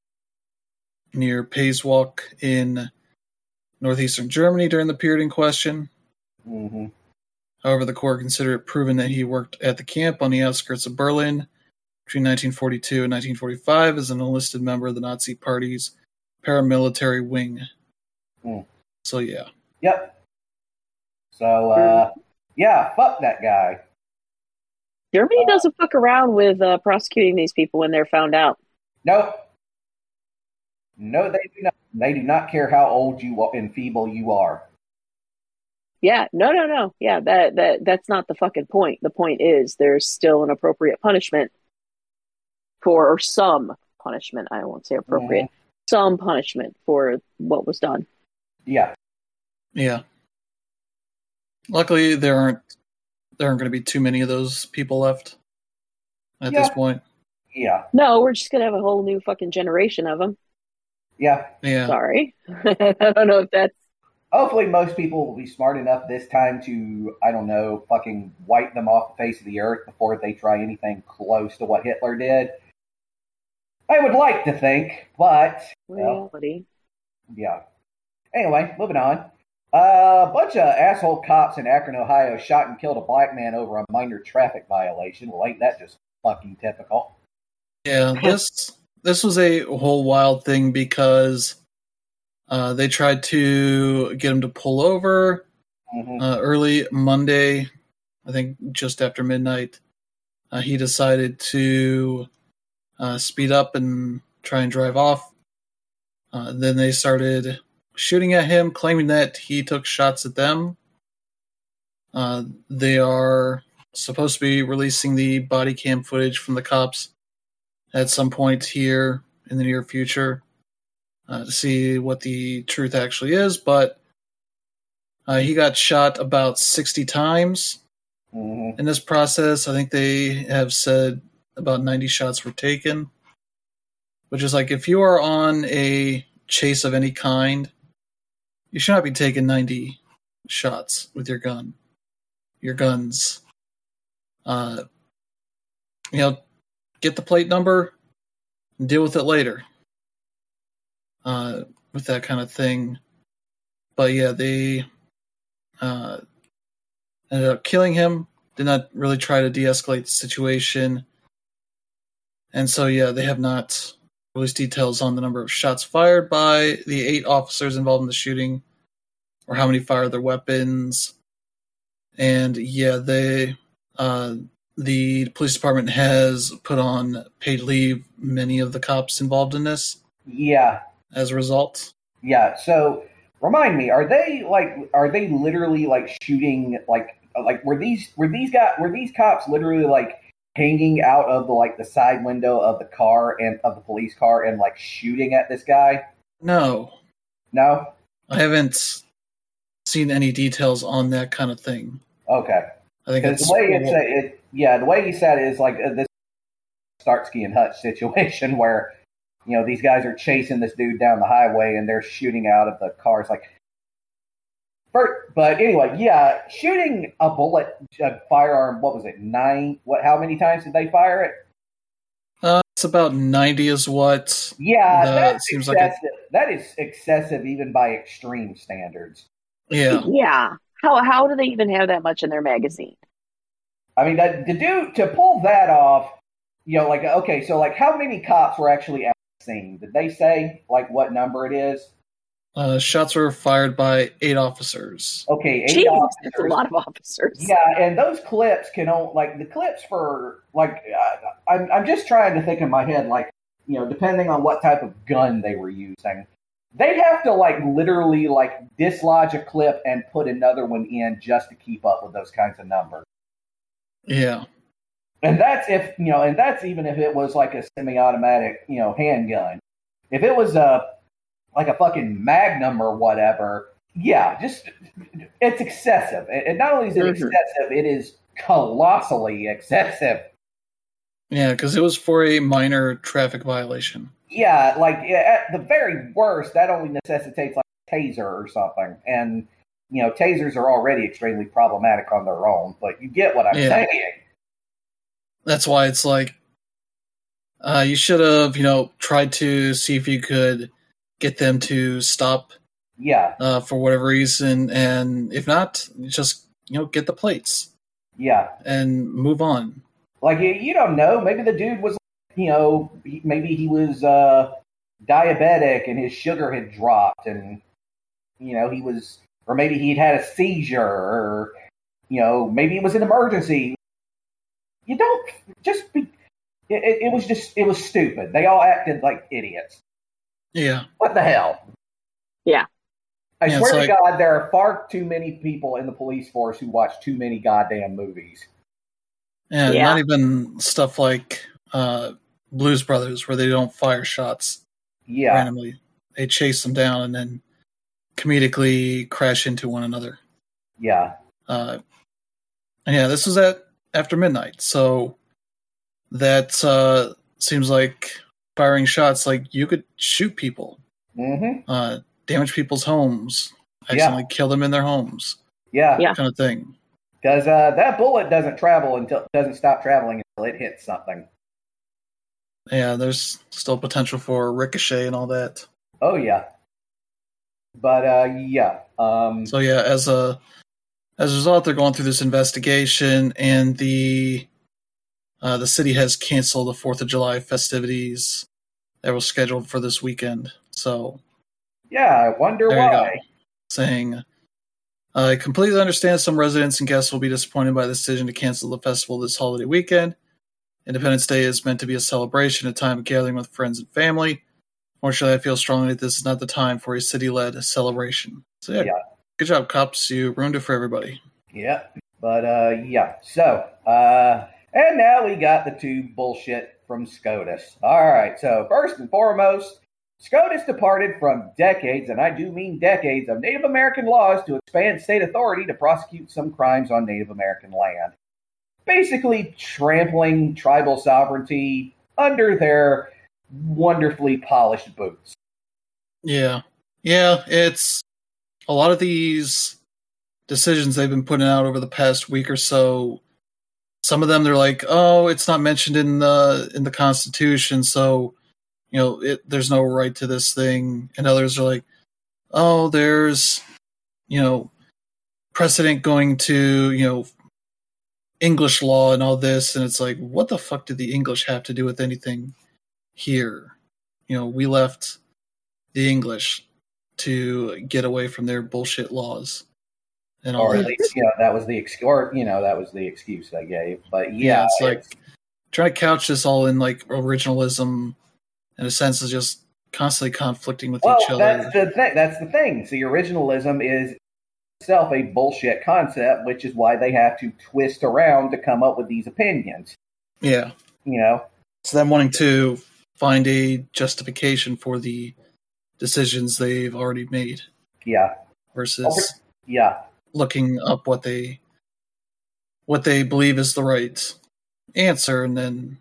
Payswalk in northeastern Germany during the period in question. Mm-hmm. However, the court considered it proven that he worked at the camp on the outskirts of Berlin between 1942 and 1945 as an enlisted member of the Nazi Party's paramilitary wing. So, yeah. Yep. So, fuck that guy. Germany doesn't fuck around with prosecuting these people when they're found out. Nope. No, they do not. They do not care how old and feeble you are. Yeah, no. Yeah, that's not the fucking point. The point is there's still an appropriate punishment or some punishment. I won't say appropriate. Mm-hmm. Some punishment for what was done. Yeah. Yeah. Luckily, there aren't going to be too many of those people left at this point. Yeah. No, we're just going to have a whole new fucking generation of them. Yeah. Sorry. I don't know if that's... Hopefully most people will be smart enough this time to, I don't know, fucking wipe them off the face of the earth before they try anything close to what Hitler did. I would like to think, but... Reality. Yeah. Anyway, moving on. A bunch of asshole cops in Akron, Ohio shot and killed a black man over a minor traffic violation. Well, ain't that just fucking typical? Yeah, this was a whole wild thing because they tried to get him to pull over early Monday, I think just after midnight. He decided to speed up and try and drive off. Then they started shooting at him, claiming that he took shots at them. They are supposed to be releasing the body cam footage from the cops at some point here in the near future to see what the truth actually is, but he got shot about 60 times in this process. I think they have said about 90 shots were taken, which is like if you are on a chase of any kind, you should not be taking 90 shots with your gun. Your guns. Get the plate number and deal with it later. With that kind of thing. But yeah, they ended up killing him. Did not really try to de-escalate the situation. And so yeah, they have not released details on the number of shots fired by the 8 officers involved in the shooting, or how many fired their weapons. And yeah, the police department has put on paid leave many of the cops involved in this. Yeah. As a result. Yeah. So remind me, are they literally like shooting were these cops literally like hanging out of the side window of the car and of the police car and like shooting at this guy? No. I haven't seen any details on that kind of thing. Okay. I think it's the way you said it is like this Starsky and Hutch situation where, these guys are chasing this dude down the highway and they're shooting out of the cars. But anyway, yeah, shooting a firearm, what was it, 9? How many times did they fire it? It's about 90 is what. Yeah, that seems excessive. That is excessive even by extreme standards. Yeah. Yeah. How do they even have that much in their magazine? I mean, to pull that off, okay, so how many cops were actually at the scene? Did they say what number it is? Shots were fired by 8 officers. Okay, 8 officers. That's a lot of officers. Yeah, and those clips the clips for I'm just trying to think in my head depending on what type of gun they were using, they'd have to literally dislodge a clip and put another one in just to keep up with those kinds of numbers. Yeah. And that's even if it was a semi-automatic, handgun. If it was like a fucking Magnum or whatever, yeah, just it's excessive. And not only is it excessive, it is colossally excessive. Yeah, because it was for a minor traffic violation. Yeah, like at the very worst, that only necessitates like a taser or something. And, tasers are already extremely problematic on their own, but you get what I'm saying. That's why it's like, you should have, tried to see if you could get them to stop. Yeah. For whatever reason, and if not, just get the plates. Yeah. And move on. Like you don't know. Maybe the dude was, maybe he was diabetic and his sugar had dropped, and he was, or maybe he'd had a seizure, or maybe it was an emergency. You don't just be. It was stupid. They all acted like idiots. Yeah. What the hell? Yeah. I swear to God, there are far too many people in the police force who watch too many goddamn movies. Yeah, not even stuff like Blues Brothers, where they don't fire shots randomly. They chase them down and then comedically crash into one another. Yeah. And yeah, this was after midnight, so that seems like firing shots, like you could shoot people. Mm-hmm. Damage people's homes, accidentally kill them in their homes. Yeah. Kind of thing. Because that bullet doesn't stop traveling until it hits something. Yeah, there's still potential for ricochet and all that. Oh yeah. But yeah. So yeah, as a result, they're going through this investigation, and the city has canceled the 4th of July festivities that were scheduled for this weekend. So. Yeah, I wonder why. Saying, I completely understand some residents and guests will be disappointed by the decision to cancel the festival this holiday weekend. Independence Day is meant to be a celebration, a time of gathering with friends and family. Fortunately, I feel strongly that this is not the time for a city-led celebration. So yeah, good job, cops. You ruined it for everybody. Yeah, but yeah. So, and now we got the 2 bullshit from SCOTUS. All right, so first and foremost, SCOTUS departed from decades, and I do mean decades, of Native American laws to expand state authority to prosecute some crimes on Native American land. Basically trampling tribal sovereignty under their wonderfully polished boots. Yeah. Yeah, it's a lot of these decisions they've been putting out over the past week or so. Some of them, they're like, oh, it's not mentioned in the Constitution, so there's no right to this thing. And others are like, oh, there's, precedent going to, English law and all this. And it's like, what the fuck did the English have to do with anything here? We left the English to get away from their bullshit laws. And all or that. At least, that was the excuse they gave. But yeah, it's like trying to couch this all in like originalism. In a sense, is just constantly conflicting with each other. That's the thing. See, originalism is itself a bullshit concept, which is why they have to twist around to come up with these opinions. Yeah. So them wanting to find a justification for the decisions they've already made. Yeah. Versus looking up what they believe is the right answer and then,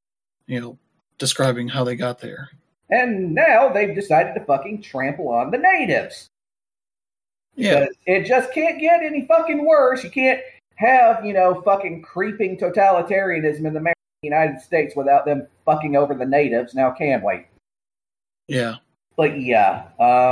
describing how they got there. And now they've decided to fucking trample on the natives. Yeah. Because it just can't get any fucking worse. You can't have, fucking creeping totalitarianism in the United States without them fucking over the natives. Now, can we? Yeah. But yeah.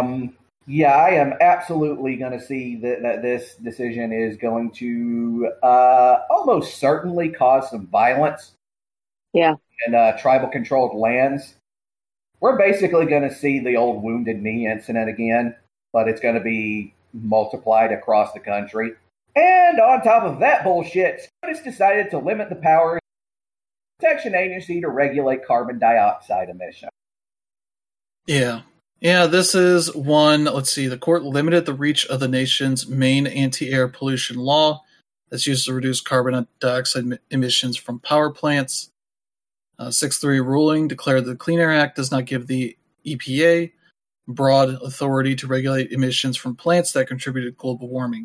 I am absolutely going to see that this decision is going to almost certainly cause some violence. Yeah. In tribal-controlled lands. We're basically going to see the old Wounded Knee incident again, but it's going to be multiplied across the country. And on top of that bullshit, SCOTUS decided to limit the powers of the Protection Agency to regulate carbon dioxide emissions. Yeah. Yeah, this is one, let's see, the court limited the reach of the nation's main anti-air pollution law that's used to reduce carbon dioxide emissions from power plants. 6-3 ruling declared the Clean Air Act does not give the EPA broad authority to regulate emissions from plants that contribute to global warming.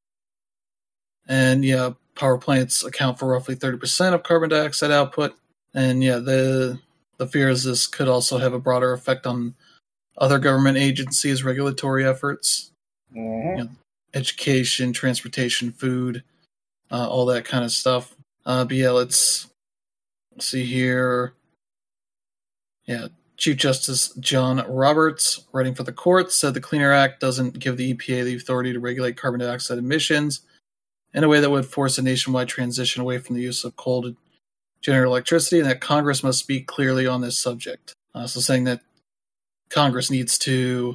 And yeah, power plants account for roughly 30% of carbon dioxide output. And yeah, the fear is this could also have a broader effect on other government agencies' regulatory efforts. Education, transportation, food, all that kind of stuff. But yeah, let's see here. Yeah, Chief Justice John Roberts, writing for the court, said the Clean Air Act doesn't give the EPA the authority to regulate carbon dioxide emissions in a way that would force a nationwide transition away from the use of coal to generate electricity, and that Congress must speak clearly on this subject. So saying that Congress needs to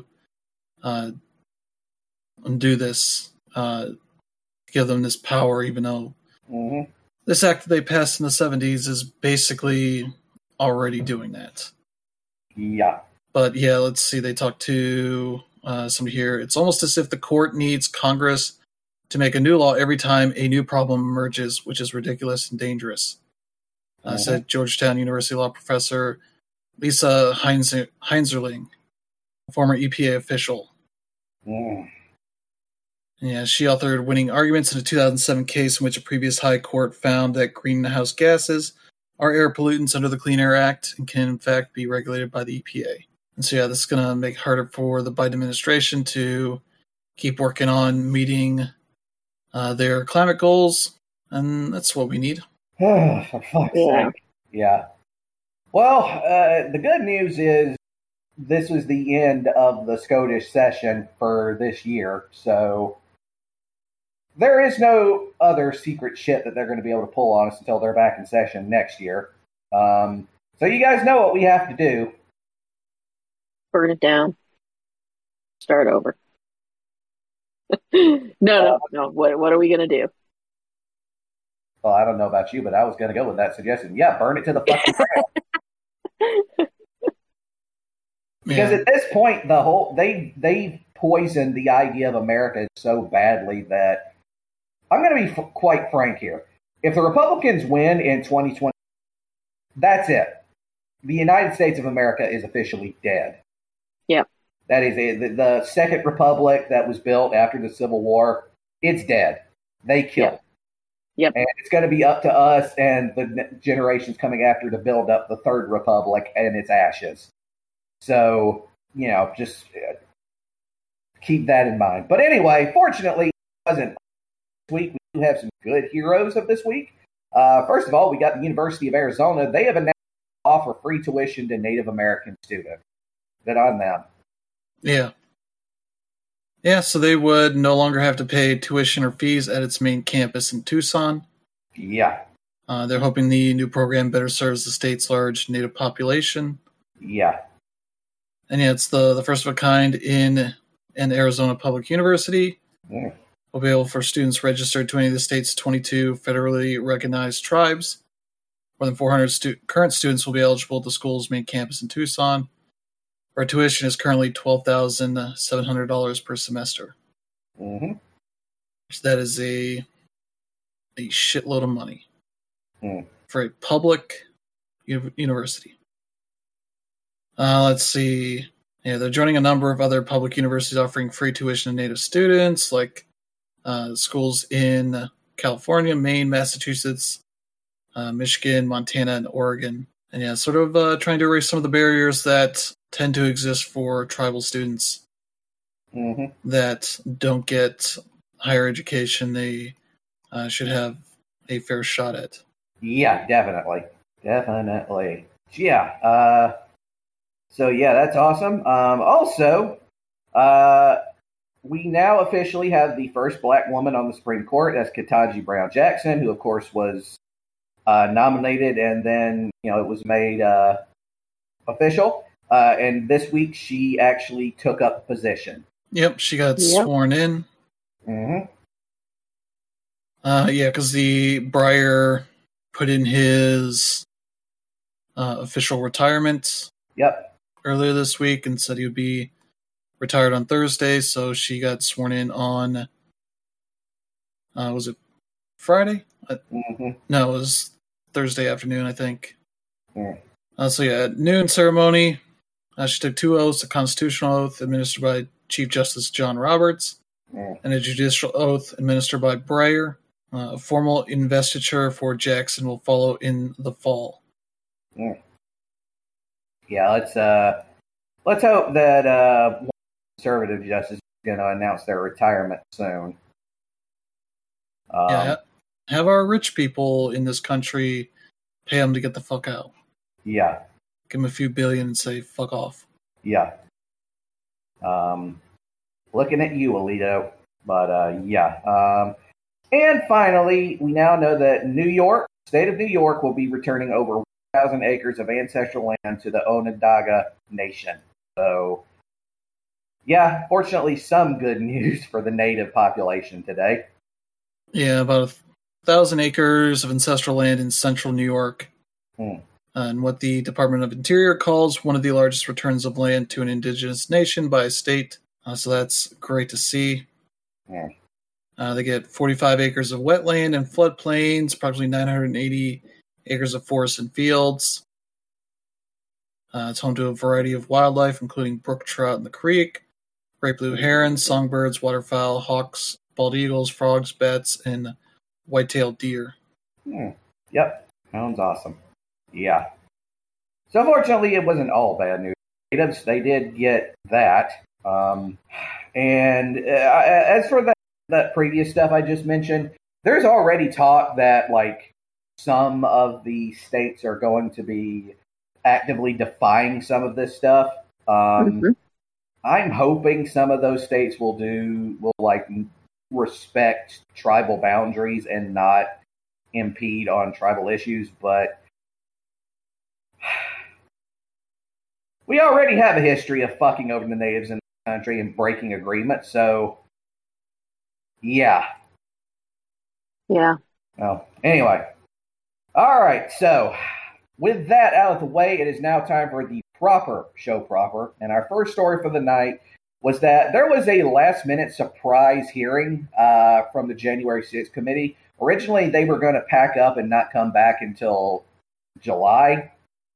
undo this, give them this power, even though this act that they passed in the 70s is basically already doing that. Yeah. But yeah, let's see. They talked to somebody here. It's almost as if the court needs Congress to make a new law every time a new problem emerges, which is ridiculous and dangerous. Said Georgetown University law professor Lisa Heinzerling, former EPA official. Yeah, she authored winning arguments in a 2007 case in which a previous high court found that greenhouse gases are air pollutants under the Clean Air Act and can in fact be regulated by the EPA. And so yeah, this is going to make it harder for the Biden administration to keep working on meeting their climate goals, and that's what we need. For fuck's sake. Yeah. Well, the good news is this was the end of the SCOTUS session for this year, so there is no other secret shit that they're going to be able to pull on us until they're back in session next year. So you guys know what we have to do. Burn it down. Start over. No. What are we going to do? Well, I don't know about you, but I was going to go with that suggestion. Yeah, burn it to the fucking ground. Because at this point, they poisoned the idea of America so badly that I'm going to be quite frank here. If the Republicans win in 2020, that's it. The United States of America is officially dead. Yep. That is the second republic that was built after the Civil War. It's dead. They killed it. Yep. And it's going to be up to us and the generations coming after to build up the third republic and its ashes. So, just keep that in mind. But anyway, fortunately, it wasn't this week. We do have some good heroes of this week. First of all, we got the University of Arizona. They have announced to offer free tuition to Native American students. Good on them. Yeah. Yeah, so they would no longer have to pay tuition or fees at its main campus in Tucson. Yeah. They're hoping the new program better serves the state's large Native population. Yeah. And yeah, it's the first of a kind in an Arizona public university. Yeah. Available for students registered to any of the state's 22 federally recognized tribes. More than 400 current students will be eligible at the school's main campus in Tucson, where tuition is currently $12,700 per semester. Mm-hmm. So that is a shitload of money for a public university. Let's see. Yeah, they're joining a number of other public universities offering free tuition to Native students, like schools in California, Maine, Massachusetts, Michigan, Montana, and Oregon. And yeah, sort of trying to erase some of the barriers that tend to exist for tribal students that don't get higher education they should have a fair shot at. Yeah, definitely. Yeah. So yeah, that's awesome. Also, we now officially have the first black woman on the Supreme Court. That's Ketanji Brown Jackson, who of course was nominated, and then it was made official. And this week she actually took up the position. Yep, she got sworn in. Mm-hmm. Yeah, because the Breyer put in his official retirement. Yep. Earlier this week and said he would be retired on Thursday, so she got sworn in on, was it Friday? No, it was Thursday afternoon, I think. Yeah. So yeah, noon ceremony. She took 2 oaths, a constitutional oath administered by Chief Justice John Roberts, and a judicial oath administered by Breyer. A formal investiture for Jackson will follow in the fall. Yeah, let's hope that one conservative justice is going to announce their retirement soon. Have our rich people in this country pay them to get the fuck out. Yeah. Give them a few billion and say, fuck off. Yeah. Looking at you, Alito. But, yeah. And finally, we now know that state of New York, will be returning over 1,000 acres of ancestral land to the Onondaga Nation. So, yeah, fortunately, some good news for the native population today. Yeah, about 1,000 acres of ancestral land in central New York. And what the Department of Interior calls one of the largest returns of land to an indigenous nation by a state. So that's great to see. They get 45 acres of wetland and floodplains, approximately 980 acres of forest and fields. It's home to a variety of wildlife, including brook trout in the creek, great blue herons, songbirds, waterfowl, hawks, bald eagles, frogs, bats, and white-tailed deer. Yep, sounds awesome. Yeah. So fortunately, it wasn't all bad news. They did get that. And as for that previous stuff I just mentioned, there's already talk that like some of the states are going to be actively defying some of this stuff. I'm hoping some of those states will respect tribal boundaries and not impede on tribal issues, but we already have a history of fucking over the natives in the country and breaking agreements, so yeah. Yeah. Well, anyway. All right, so with that out of the way, it is now time for the show proper. And our first story for the night was that there was a last-minute surprise hearing from the January 6th committee. Originally, they were going to pack up and not come back until July.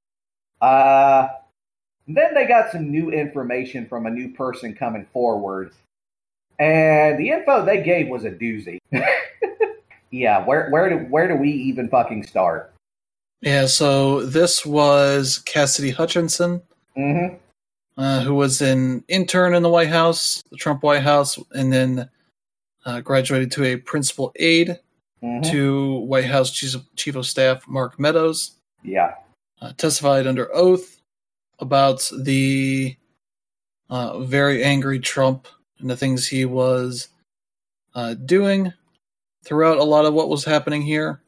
Then they got some new information from a new person coming forward. And the info they gave was a doozy. Yeah, where do we even fucking start? Yeah, so this was Cassidy Hutchinson, who was an intern in the White House, the Trump White House, and then graduated to a principal aide to White House Chief of Staff Mark Meadows. Yeah. Testified under oath about the very angry Trump and the things he was doing throughout a lot of what was happening here.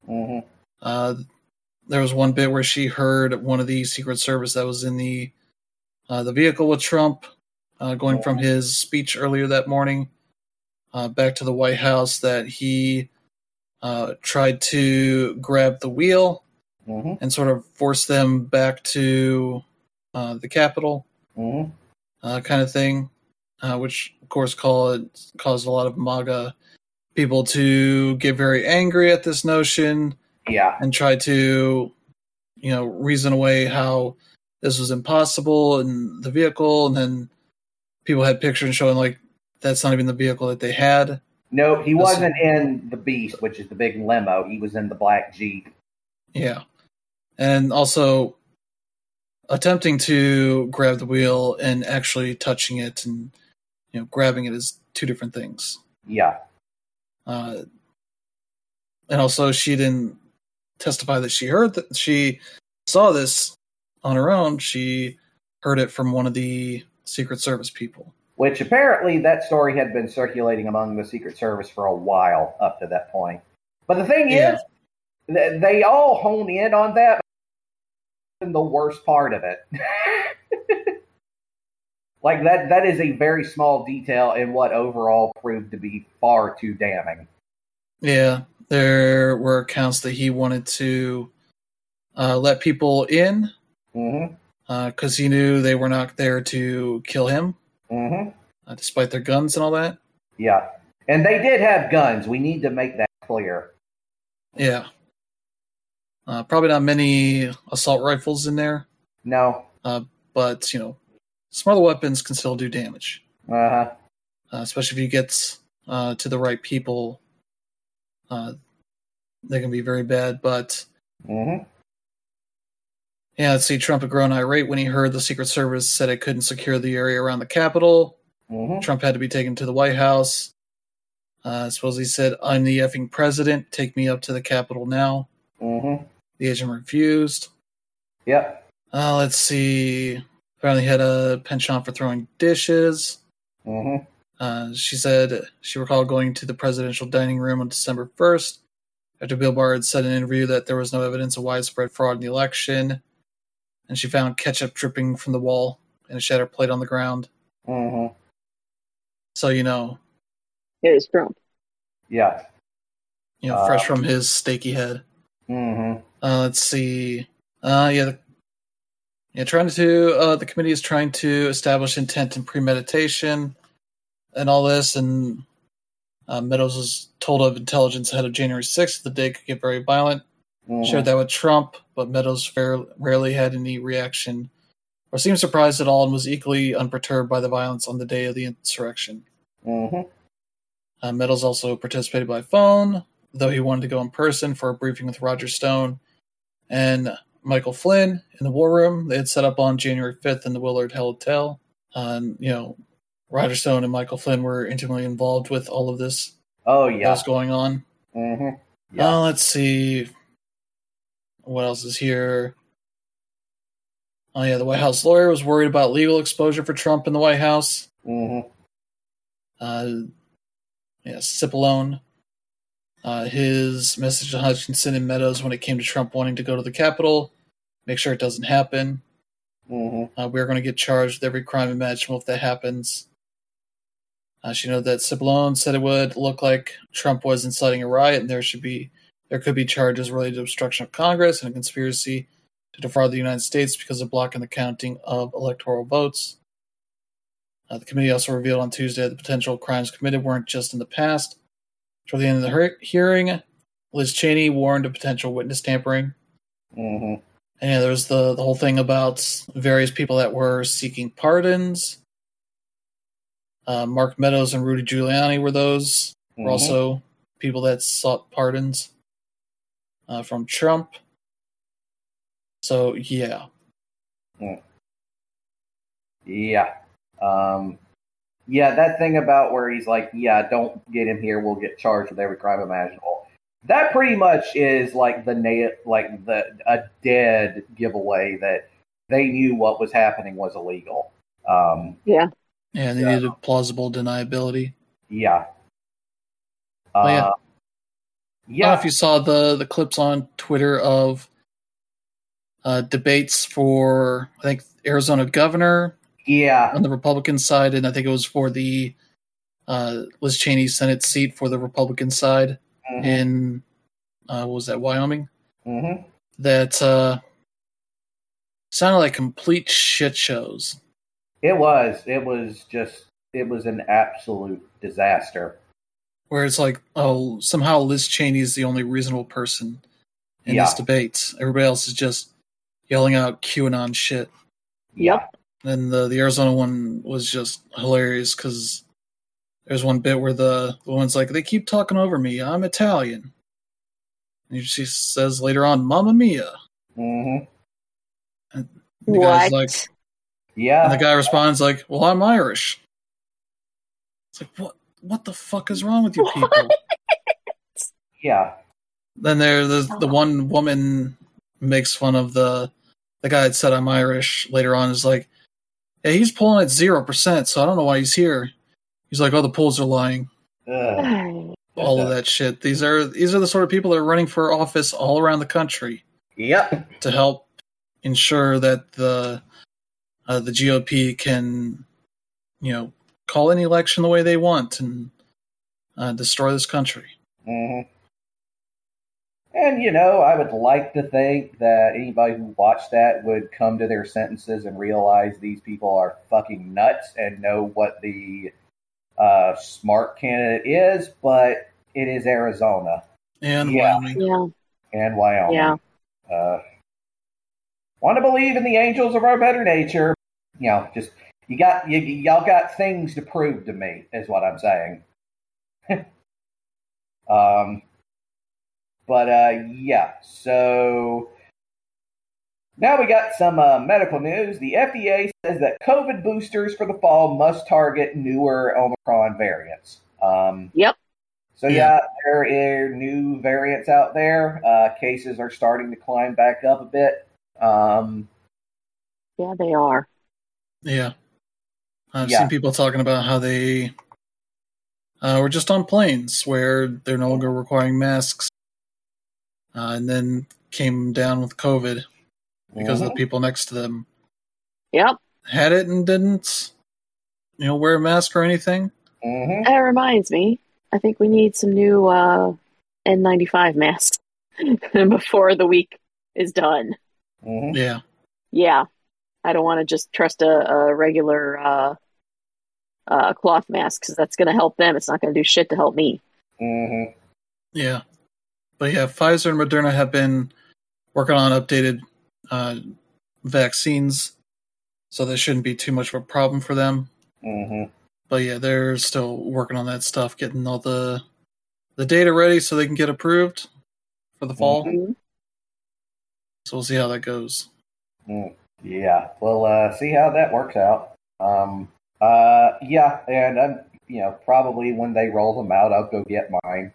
There was one bit where she heard one of the Secret Service that was in the vehicle with Trump going from his speech earlier that morning back to the White House that he tried to grab the wheel and sort of force them back to the Capitol kind of thing, which, of course, caused a lot of MAGA people to get very angry at this notion. Yeah. And try to, reason away how this was impossible in the vehicle. And then people had pictures showing, like, that's not even the vehicle that they had. No, he wasn't in the Beast, which is the big limo. He was in the black Jeep. Yeah. And also attempting to grab the wheel and actually touching it and, grabbing it is two different things. Yeah. And also she didn't testify that she heard that she saw this on her own. She heard it from one of the Secret Service people. Which apparently that story had been circulating among the Secret Service for a while up to that point. But the thing is, they all hone in on that, and the worst part of it. Like that is a very small detail in what overall proved to be far too damning. Yeah. There were accounts that he wanted to let people in because he knew they were not there to kill him, despite their guns and all that. Yeah. And they did have guns. We need to make that clear. Yeah. Probably not many assault rifles in there. No. but smaller weapons can still do damage. Uh-huh. Especially if you get to the right people, they can be very bad. But yeah, let's see. Trump had grown irate when he heard the Secret Service said it couldn't secure the area around the Capitol. Trump had to be taken to the White House. I suppose he said, "I'm the effing president. Take me up to the Capitol now." The agent refused. Yep. Let's see. Apparently had a penchant for throwing dishes. She said she recalled going to the presidential dining room on December 1st after Bill Barr had said in an interview that there was no evidence of widespread fraud in the election, and she found ketchup dripping from the wall and a shattered plate on the ground. So, it was Trump. Yeah. Fresh from his steaky head. Let's see. The committee is trying to establish intent and premeditation and all this, and Meadows was told of intelligence ahead of January 6th the day could get very violent. Shared that with Trump, but Meadows rarely had any reaction or seemed surprised at all and was equally unperturbed by the violence on the day of the insurrection. Meadows also participated by phone, though he wanted to go in person for a briefing with Roger Stone and Michael Flynn in the War Room. They had set up on January 5th in the Willard Hotel. Roger Stone and Michael Flynn were intimately involved with all of this. Oh, yeah. That was going on. Yeah. Let's see. What else is here? Oh, yeah, the White House lawyer was worried about legal exposure for Trump in the White House. Cipollone. His message to Hutchinson and Meadows when it came to Trump wanting to go to the Capitol. Make sure it doesn't happen. We're going to get charged with every crime imaginable if that happens. She noted that Cipollone said it would look like Trump was inciting a riot, and there could be charges related to obstruction of Congress and a conspiracy to defraud the United States because of blocking the counting of electoral votes. The committee also revealed on Tuesday that the potential crimes committed weren't just in the past. Toward the end of the hearing, Liz Cheney warned of potential witness tampering. And there was the whole thing about various people that were seeking pardons. Mark Meadows and Rudy Giuliani were those. Were also people that sought pardons from Trump. So, yeah. Yeah. That thing about where he's like, don't get him here, we'll get charged with every crime imaginable. That pretty much is like a dead giveaway that they knew what was happening was illegal. Yeah, they needed plausible deniability. Yeah. I don't know if you saw the clips on Twitter of debates for, I think, Arizona governor. Yeah. On the Republican side, and I think it was for the Liz Cheney Senate seat for the Republican side in, what was that, Wyoming? That sounded like complete shit shows. It was an absolute disaster. Where it's like, oh, somehow Liz Cheney is the only reasonable person in this debate. Everybody else is just yelling out QAnon shit. Yep. And the Arizona one was just hilarious because there's one bit where the woman's like, they keep talking over me. I'm Italian. And she says later on, Mamma Mia. And the guy's like, and the guy responds like, well, I'm Irish. It's like, what the fuck is wrong with you people? Yeah. Then there's the one woman makes fun of the guy that said I'm Irish later on is like, yeah, he's polling at 0%, so I don't know why he's here. He's like, oh, the polls are lying. All of that shit. These are the sort of people that are running for office all around the country. Yep. To help ensure that the GOP can, call any election the way they want and destroy this country. And, I would like to think that anybody who watched that would come to their sentences and realize these people are fucking nuts and know what the smart candidate is, but it is Arizona. And Wyoming. Yeah. And Wyoming. Yeah. Want to believe in the angels of our better nature. just y'all got things to prove to me, is what I'm saying. Yeah. So now we got some medical news. The FDA says that COVID boosters for the fall must target newer Omicron variants. Yep. So yeah, there are new variants out there. Cases are starting to climb back up a bit. Yeah, they are. Yeah. I've seen people talking about how they were just on planes where they're no longer requiring masks, and then came down with COVID because the people next to them had it and didn't, wear a mask or anything. That reminds me. I think we need some new N95 masks before the week is done. Yeah. Yeah. I don't want to just trust a regular cloth mask because that's going to help them. It's not going to do shit to help me. Yeah. But yeah, Pfizer and Moderna have been working on updated vaccines, so that shouldn't be too much of a problem for them. But yeah, they're still working on that stuff, getting all the data ready so they can get approved for the fall. So we'll see how that goes. Yeah, we'll see how that works out. Yeah, and I'm, probably when they roll them out, I'll go get mine.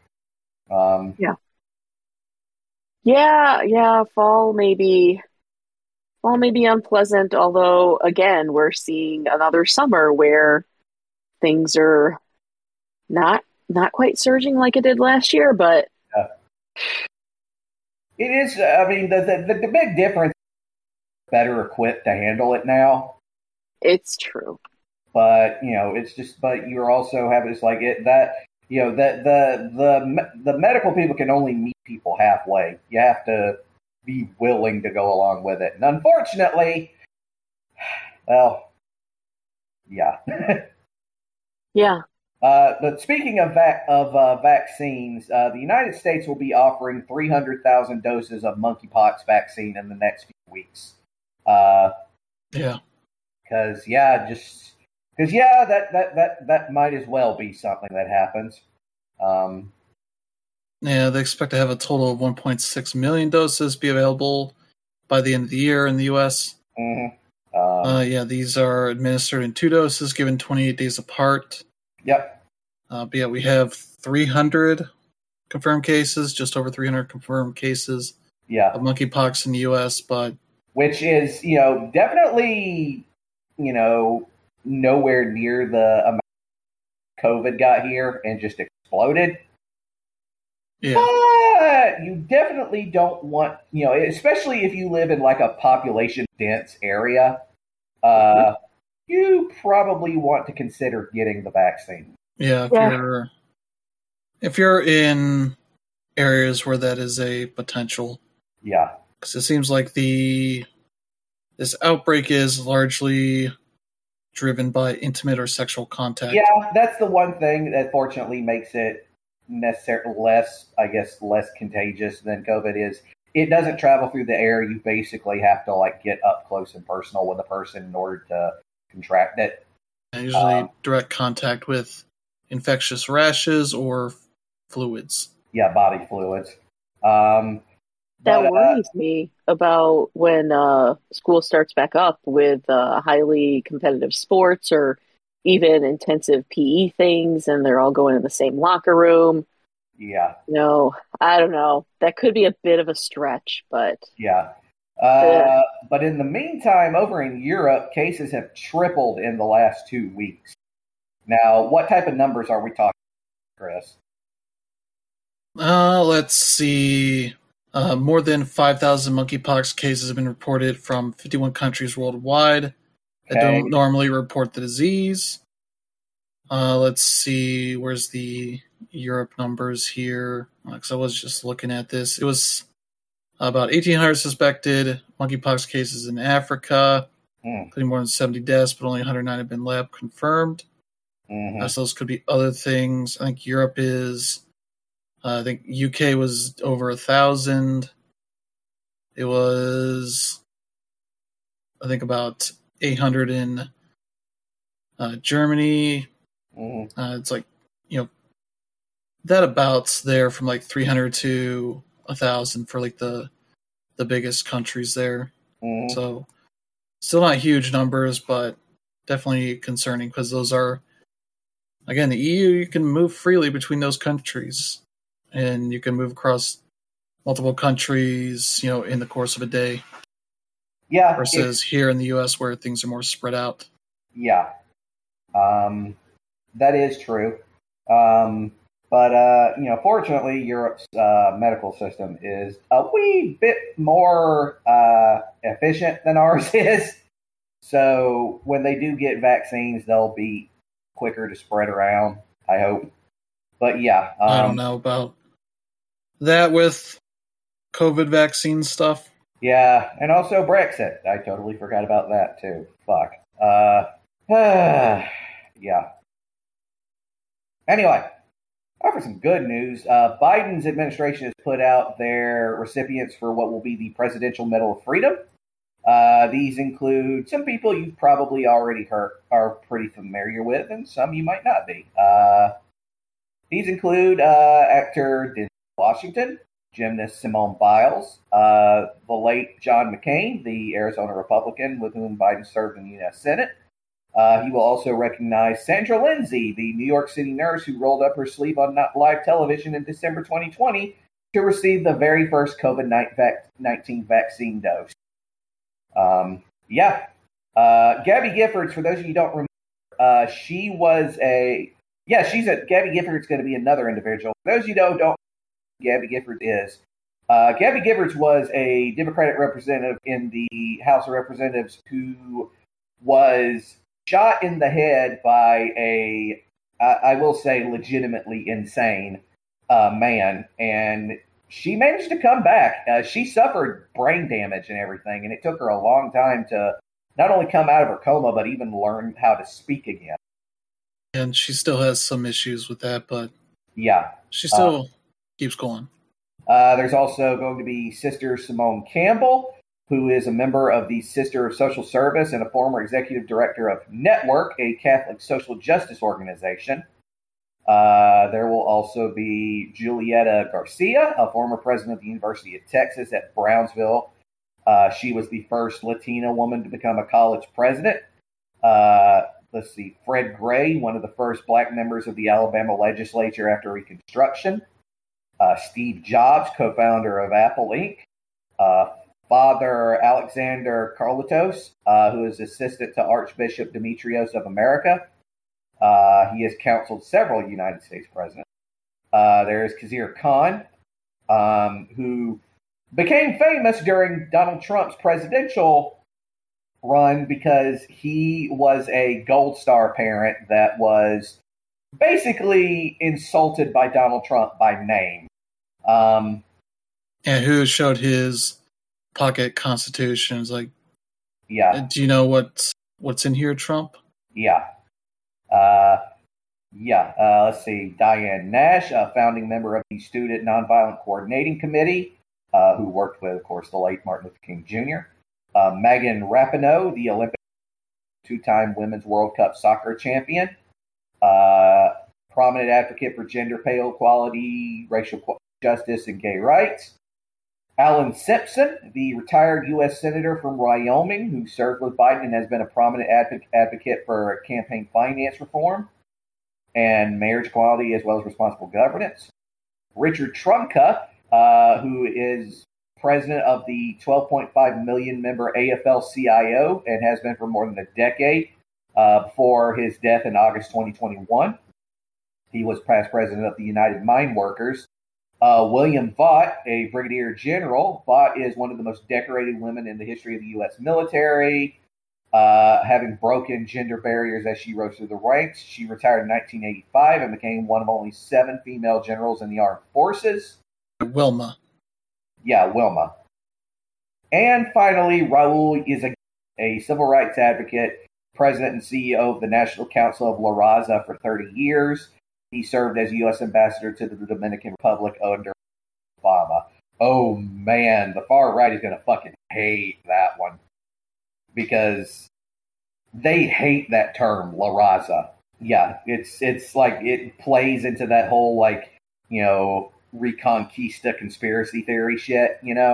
Yeah. Fall may be unpleasant. Although, again, we're seeing another summer where things are not quite surging like it did last year. But it is. I mean, the big difference is better equipped to handle it now. It's true. But it's just. But you're also having it's like it that. That the medical people can only meet people halfway. You have to be willing to go along with it. And unfortunately, well, yeah. Yeah. But speaking of vaccines, the United States will be offering 300,000 doses of monkeypox vaccine in the next few weeks. Because that might as well be something that happens. They expect to have a total of 1.6 million doses be available by the end of the year in the U.S. These are administered in 2 doses, given 28 days apart. Yep. But yeah, we have 300 confirmed cases, just over 300 confirmed cases of monkeypox in the U.S. But which is, definitely, nowhere near the amount COVID got here and just exploded. Yeah. But you definitely don't want, especially if you live in like a population dense area, you probably want to consider getting the vaccine. Yeah, if you're in areas where that is a potential. Yeah. Because it seems like this outbreak is largely driven by intimate or sexual contact. Yeah, that's the one thing that fortunately makes it necessarily less contagious than COVID is. It doesn't travel through the air. You basically have to get up close and personal with a person in order to contract it. And usually direct contact with infectious rashes or fluids. Yeah, body fluids. That worries me about when school starts back up with highly competitive sports or even intensive PE things, and they're all going in the same locker room. Yeah. No, I don't know. That could be a bit of a stretch, but... Yeah. But in the meantime, over in Europe, cases have tripled in the last 2 weeks. Now, what type of numbers are we talking, Chris? Let's see. More than 5,000 monkeypox cases have been reported from 51 countries worldwide that don't normally report the disease. Let's see. Where's the Europe numbers here? Because I was just looking at this. It was about 1,800 suspected monkeypox cases in Africa, including more than 70 deaths, but only 109 have been lab confirmed. So those could be other things. I think Europe is... I think UK was over 1,000. It was, I think, about 800 in Germany. Mm-hmm. It's like, that about's there from like 300 to 1,000 for like the biggest countries there. Mm-hmm. So still not huge numbers, but definitely concerning because those are, again, the EU, you can move freely between those countries and you can move across multiple countries, in the course of a day. Yeah. Versus here in the US where things are more spread out. Yeah. That is true. But fortunately, Europe's medical system is a wee bit more efficient than ours is. So when they do get vaccines, they'll be quicker to spread around, I hope. But yeah. I don't know about that with COVID vaccine stuff. Yeah, and also Brexit. I totally forgot about that too. Fuck. Yeah. Anyway, for some good news, Biden's administration has put out their recipients for what will be the Presidential Medal of Freedom. These include some people you've probably already are pretty familiar with, and some you might not be. These include actor Denzel Washington, gymnast Simone Biles, the late John McCain, the Arizona Republican with whom Biden served in the U.S. Senate. He will also recognize Sandra Lindsay, the New York City nurse who rolled up her sleeve on live television in December 2020 to receive the very first COVID-19 vaccine dose. Gabby Giffords, for those of you who don't remember, Gabby Giffords going to be another individual. For those of you who don't know who Gabby Giffords is, Gabby Giffords was a Democratic representative in the House of Representatives who was shot in the head by I will say, legitimately insane man. And she managed to come back. She suffered brain damage and everything, and it took her a long time to not only come out of her coma, but even learn how to speak again. And she still has some issues with that, but yeah, she still keeps going. There's also going to be Sister Simone Campbell, who is a member of the Sister of Social Service and a former executive director of Network, a Catholic social justice organization. There will also be Julieta Garcia, a former president of the University of Texas at Brownsville. She was the first Latina woman to become a college president. Let's see, Fred Gray, one of the first black members of the Alabama legislature after Reconstruction. Steve Jobs, co-founder of Apple Inc. Father Alexander Carlitos, who is assistant to Archbishop Demetrios of America. He has counseled several United States presidents. There's Khizr Khan, who became famous during Donald Trump's presidential run because he was a Gold Star parent that was basically insulted by Donald Trump by name. And who showed his pocket constitutions? Like, yeah. Do you know what's in here, Trump? Yeah. Let's see. Diane Nash, a founding member of the Student Nonviolent Coordinating Committee, who worked with, of course, the late Martin Luther King Jr. Megan Rapinoe, the Olympic two-time Women's World Cup soccer champion. Prominent advocate for gender pay equality, racial justice, and gay rights. Alan Simpson, the retired U.S. Senator from Wyoming, who served with Biden and has been a prominent advocate for campaign finance reform and marriage equality as well as responsible governance. Richard Trumka, who is president of the 12.5 million member AFL-CIO and has been for more than a decade before his death in August 2021. He was past president of the United Mine Workers. William Vaught, a brigadier general. Vaught is one of the most decorated women in the history of the U.S. military, having broken gender barriers as she rose through the ranks. She retired in 1985 and became one of only 7 female generals in the armed forces. Wilma. Yeah, Wilma. And finally, Raul is a civil rights advocate, president and CEO of the National Council of La Raza for 30 years. He served as U.S. ambassador to the Dominican Republic under Obama. Oh, man, the far right is going to fucking hate that one. Because they hate that term, La Raza. Yeah, it's like it plays into that whole like, Reconquista conspiracy theory shit,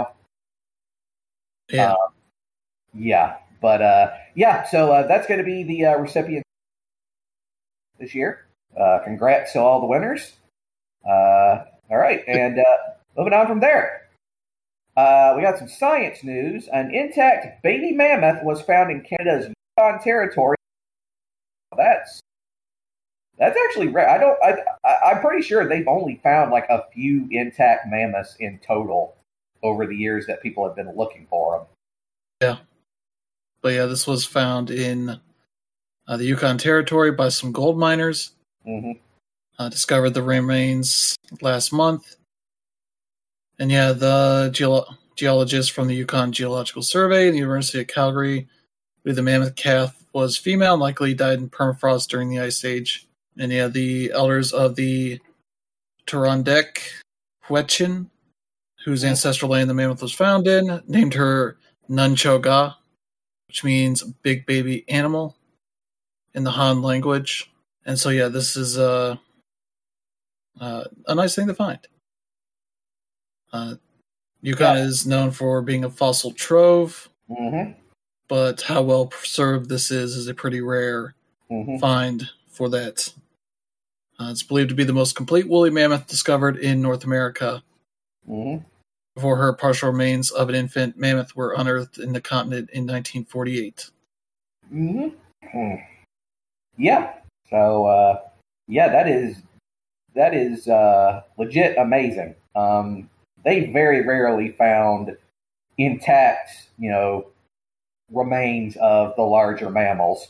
Yeah. Yeah, but so that's going to be the recipient this year. Congrats to all the winners. All right, and moving on from there. We got some science news. An intact baby mammoth was found in Canada's Yukon Territory. That's actually rare. I'm pretty sure they've only found like a few intact mammoths in total over the years that people have been looking for them. Yeah. But yeah, this was found in the Yukon Territory by some gold miners. Mm-hmm. Discovered the remains last month. And yeah, the geologists from the Yukon Geological Survey and the University of Calgary believe the mammoth calf was female and likely died in permafrost during the Ice Age. And yeah, the elders of the Turondek Huetchin, whose ancestral land the mammoth was found in, named her Nunchoga, which means big baby animal in the Han language. And so yeah, this is a nice thing to find. Yukon is known for being a fossil trove, but how well preserved this is a pretty rare find for that. It's believed to be the most complete woolly mammoth discovered in North America. Before her, partial remains of an infant mammoth were unearthed in the continent in 1948. Yeah. So, that is legit amazing. They very rarely found intact, remains of the larger mammals.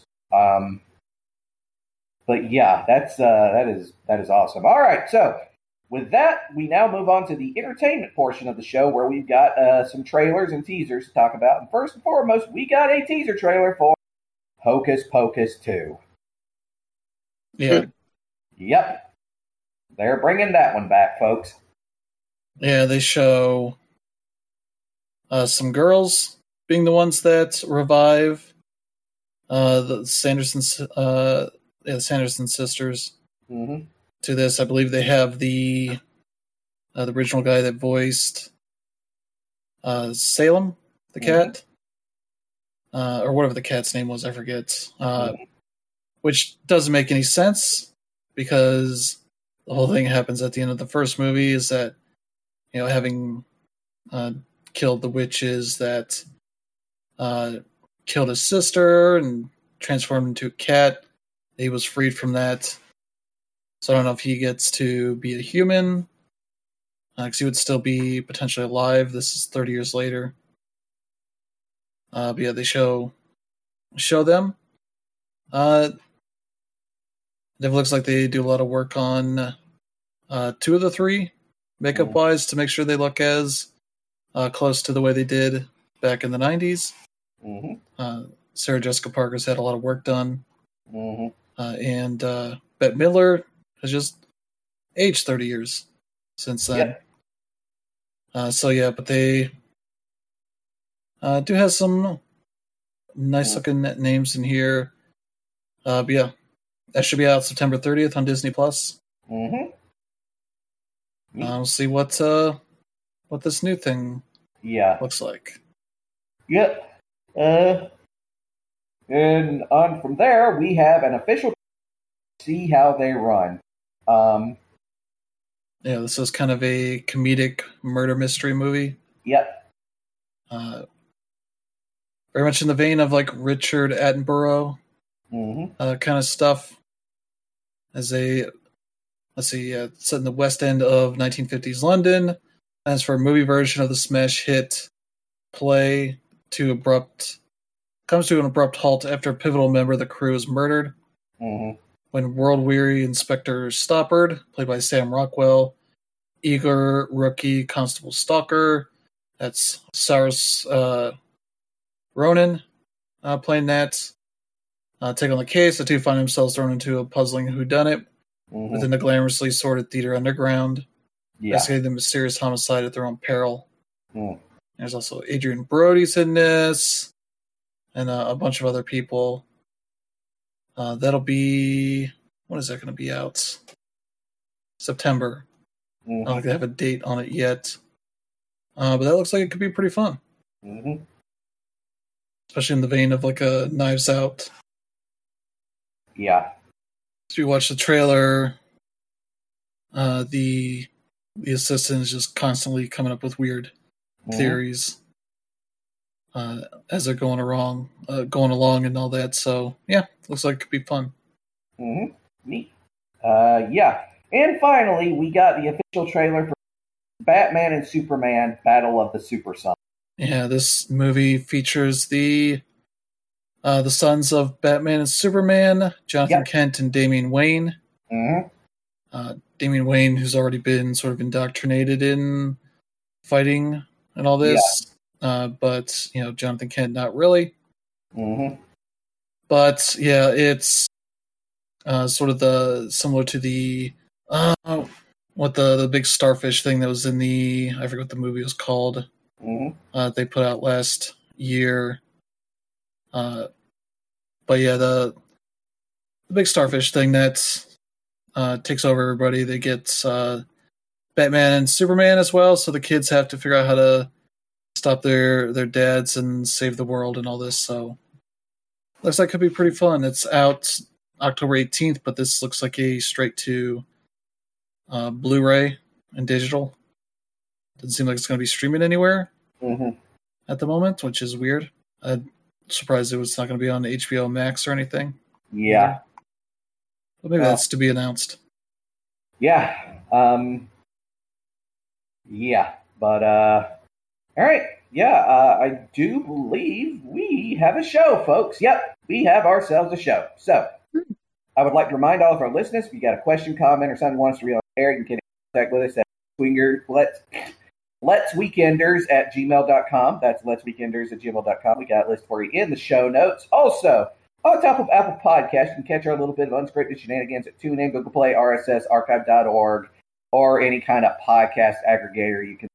But yeah, that is awesome. All right, so with that, we now move on to the entertainment portion of the show, where we've got some trailers and teasers to talk about. And first and foremost, we got a teaser trailer for Hocus Pocus 2. Yeah. Yep. They're bringing that one back, folks. Yeah, they show some girls being the ones that revive the Sanderson sisters. To this, I believe they have the original guy that voiced Salem, the cat, or whatever the cat's name was, I forget. Which doesn't make any sense, because the whole thing happens at the end of the first movie is that, having killed the witches that killed his sister and transformed into a cat, he was freed from that. So I don't know if he gets to be a human, because he would still be potentially alive. This is 30 years later. But yeah, they show them. It looks like they do a lot of work on 2 of the 3, makeup-wise, to make sure they look as close to the way they did back in the 90s. Sarah Jessica Parker's had a lot of work done. And Bette Midler has just aged 30 years since then. So yeah, but they do have some nice-looking names in here. But yeah, that should be out September 30th on Disney+. We'll see what this new thing looks like. Yep. And on from there, we have an official See How They Run. Yeah, this is kind of a comedic murder mystery movie. Yep. Very much in the vein of like Richard Attenborough kind of stuff. As a, let's see, set in the West End of 1950s London. As for a movie version of the smash hit play, comes to an abrupt halt after a pivotal member of the crew is murdered. When world-weary Inspector Stoppard, played by Sam Rockwell, eager rookie Constable Stalker, that's Saoirse Ronan playing that, take on the case, the two find themselves thrown into a puzzling whodunit within the glamorously sordid theater underground, investigating the mysterious homicide at their own peril. There's also Adrian Brody's in this, and a bunch of other people. That'll be, when is that going to be out? September. Mm-hmm. I don't think they have a date on it yet. But that looks like it could be pretty fun. Mm-hmm. Especially in the vein of like a Knives Out. Yeah. If you watch the trailer, the assistant is just constantly coming up with weird theories as they're going along and all that. So yeah, looks like it could be fun. Mm-hmm. Neat. Yeah. And finally, we got the official trailer for Batman and Superman: Battle of the Super Sons. Yeah, this movie features the sons of Batman and Superman, Jonathan Kent and Damian Wayne. Mm-hmm. Damian Wayne, who's already been sort of indoctrinated in fighting and all this, but Jonathan Kent not really. Mm-hmm. But yeah, it's sort of similar to the the big starfish thing that was in I forget what the movie was called. Mm-hmm. They put out last year. But yeah, the big starfish thing that takes over everybody. They get Batman and Superman as well, so the kids have to figure out how to stop their dads and save the world and all this. So looks like it could be pretty fun. It's out October 18th, but this looks like a straight to Blu-ray and digital. Doesn't seem like it's going to be streaming anywhere at the moment, which is weird. I'm surprised it's not going to be on HBO Max or anything. Yeah. But maybe that's to be announced. Yeah. Yeah. But, all right. Yeah, I do believe we have a show, folks. Yep, we have ourselves a show. So, I would like to remind all of our listeners, if you got a question, comment, or something you want us to read on air, you can get in contact with us at letsweekenders@gmail.com. That's letsweekenders@gmail.com. We got a list for you in the show notes. Also, on top of Apple Podcasts, you can catch our little bit of unscripted shenanigans at TuneIn, Google Play, RSS, Archive.org, or any kind of podcast aggregator you can.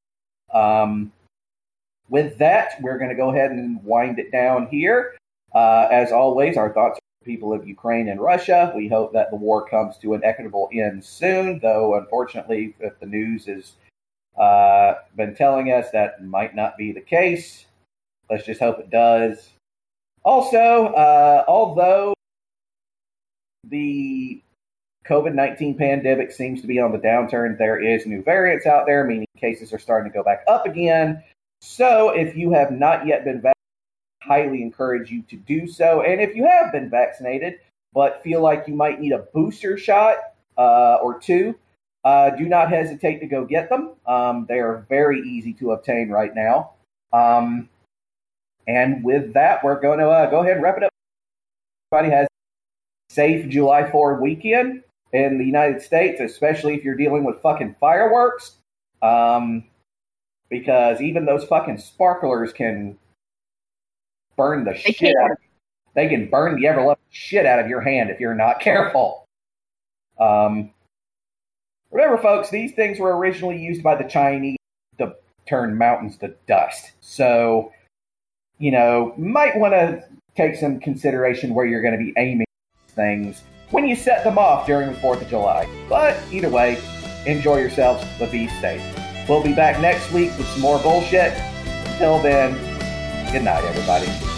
With that, we're going to go ahead and wind it down here. As always, our thoughts are for the people of Ukraine and Russia. We hope that the war comes to an equitable end soon, though unfortunately, if the news has been telling us that might not be the case. Let's just hope it does. Also, although the COVID-19 pandemic seems to be on the downturn, there is new variants out there, meaning cases are starting to go back up again. So if you have not yet been vaccinated, I highly encourage you to do so. And if you have been vaccinated but feel like you might need a booster shot or two, do not hesitate to go get them. They are very easy to obtain right now. And with that, we're going to go ahead and wrap it up. Everybody has a safe July 4th weekend in the United States, especially if you're dealing with fucking fireworks. Because even those fucking sparklers can burn the shit out of you. They can burn the ever-loving shit out of your hand if you're not careful. Remember, folks, these things were originally used by the Chinese to turn mountains to dust. So, might want to take some consideration where you're going to be aiming things when you set them off during the 4th of July. But either way, enjoy yourselves, but be safe. We'll be back next week with some more bullshit. Until then, good night, everybody.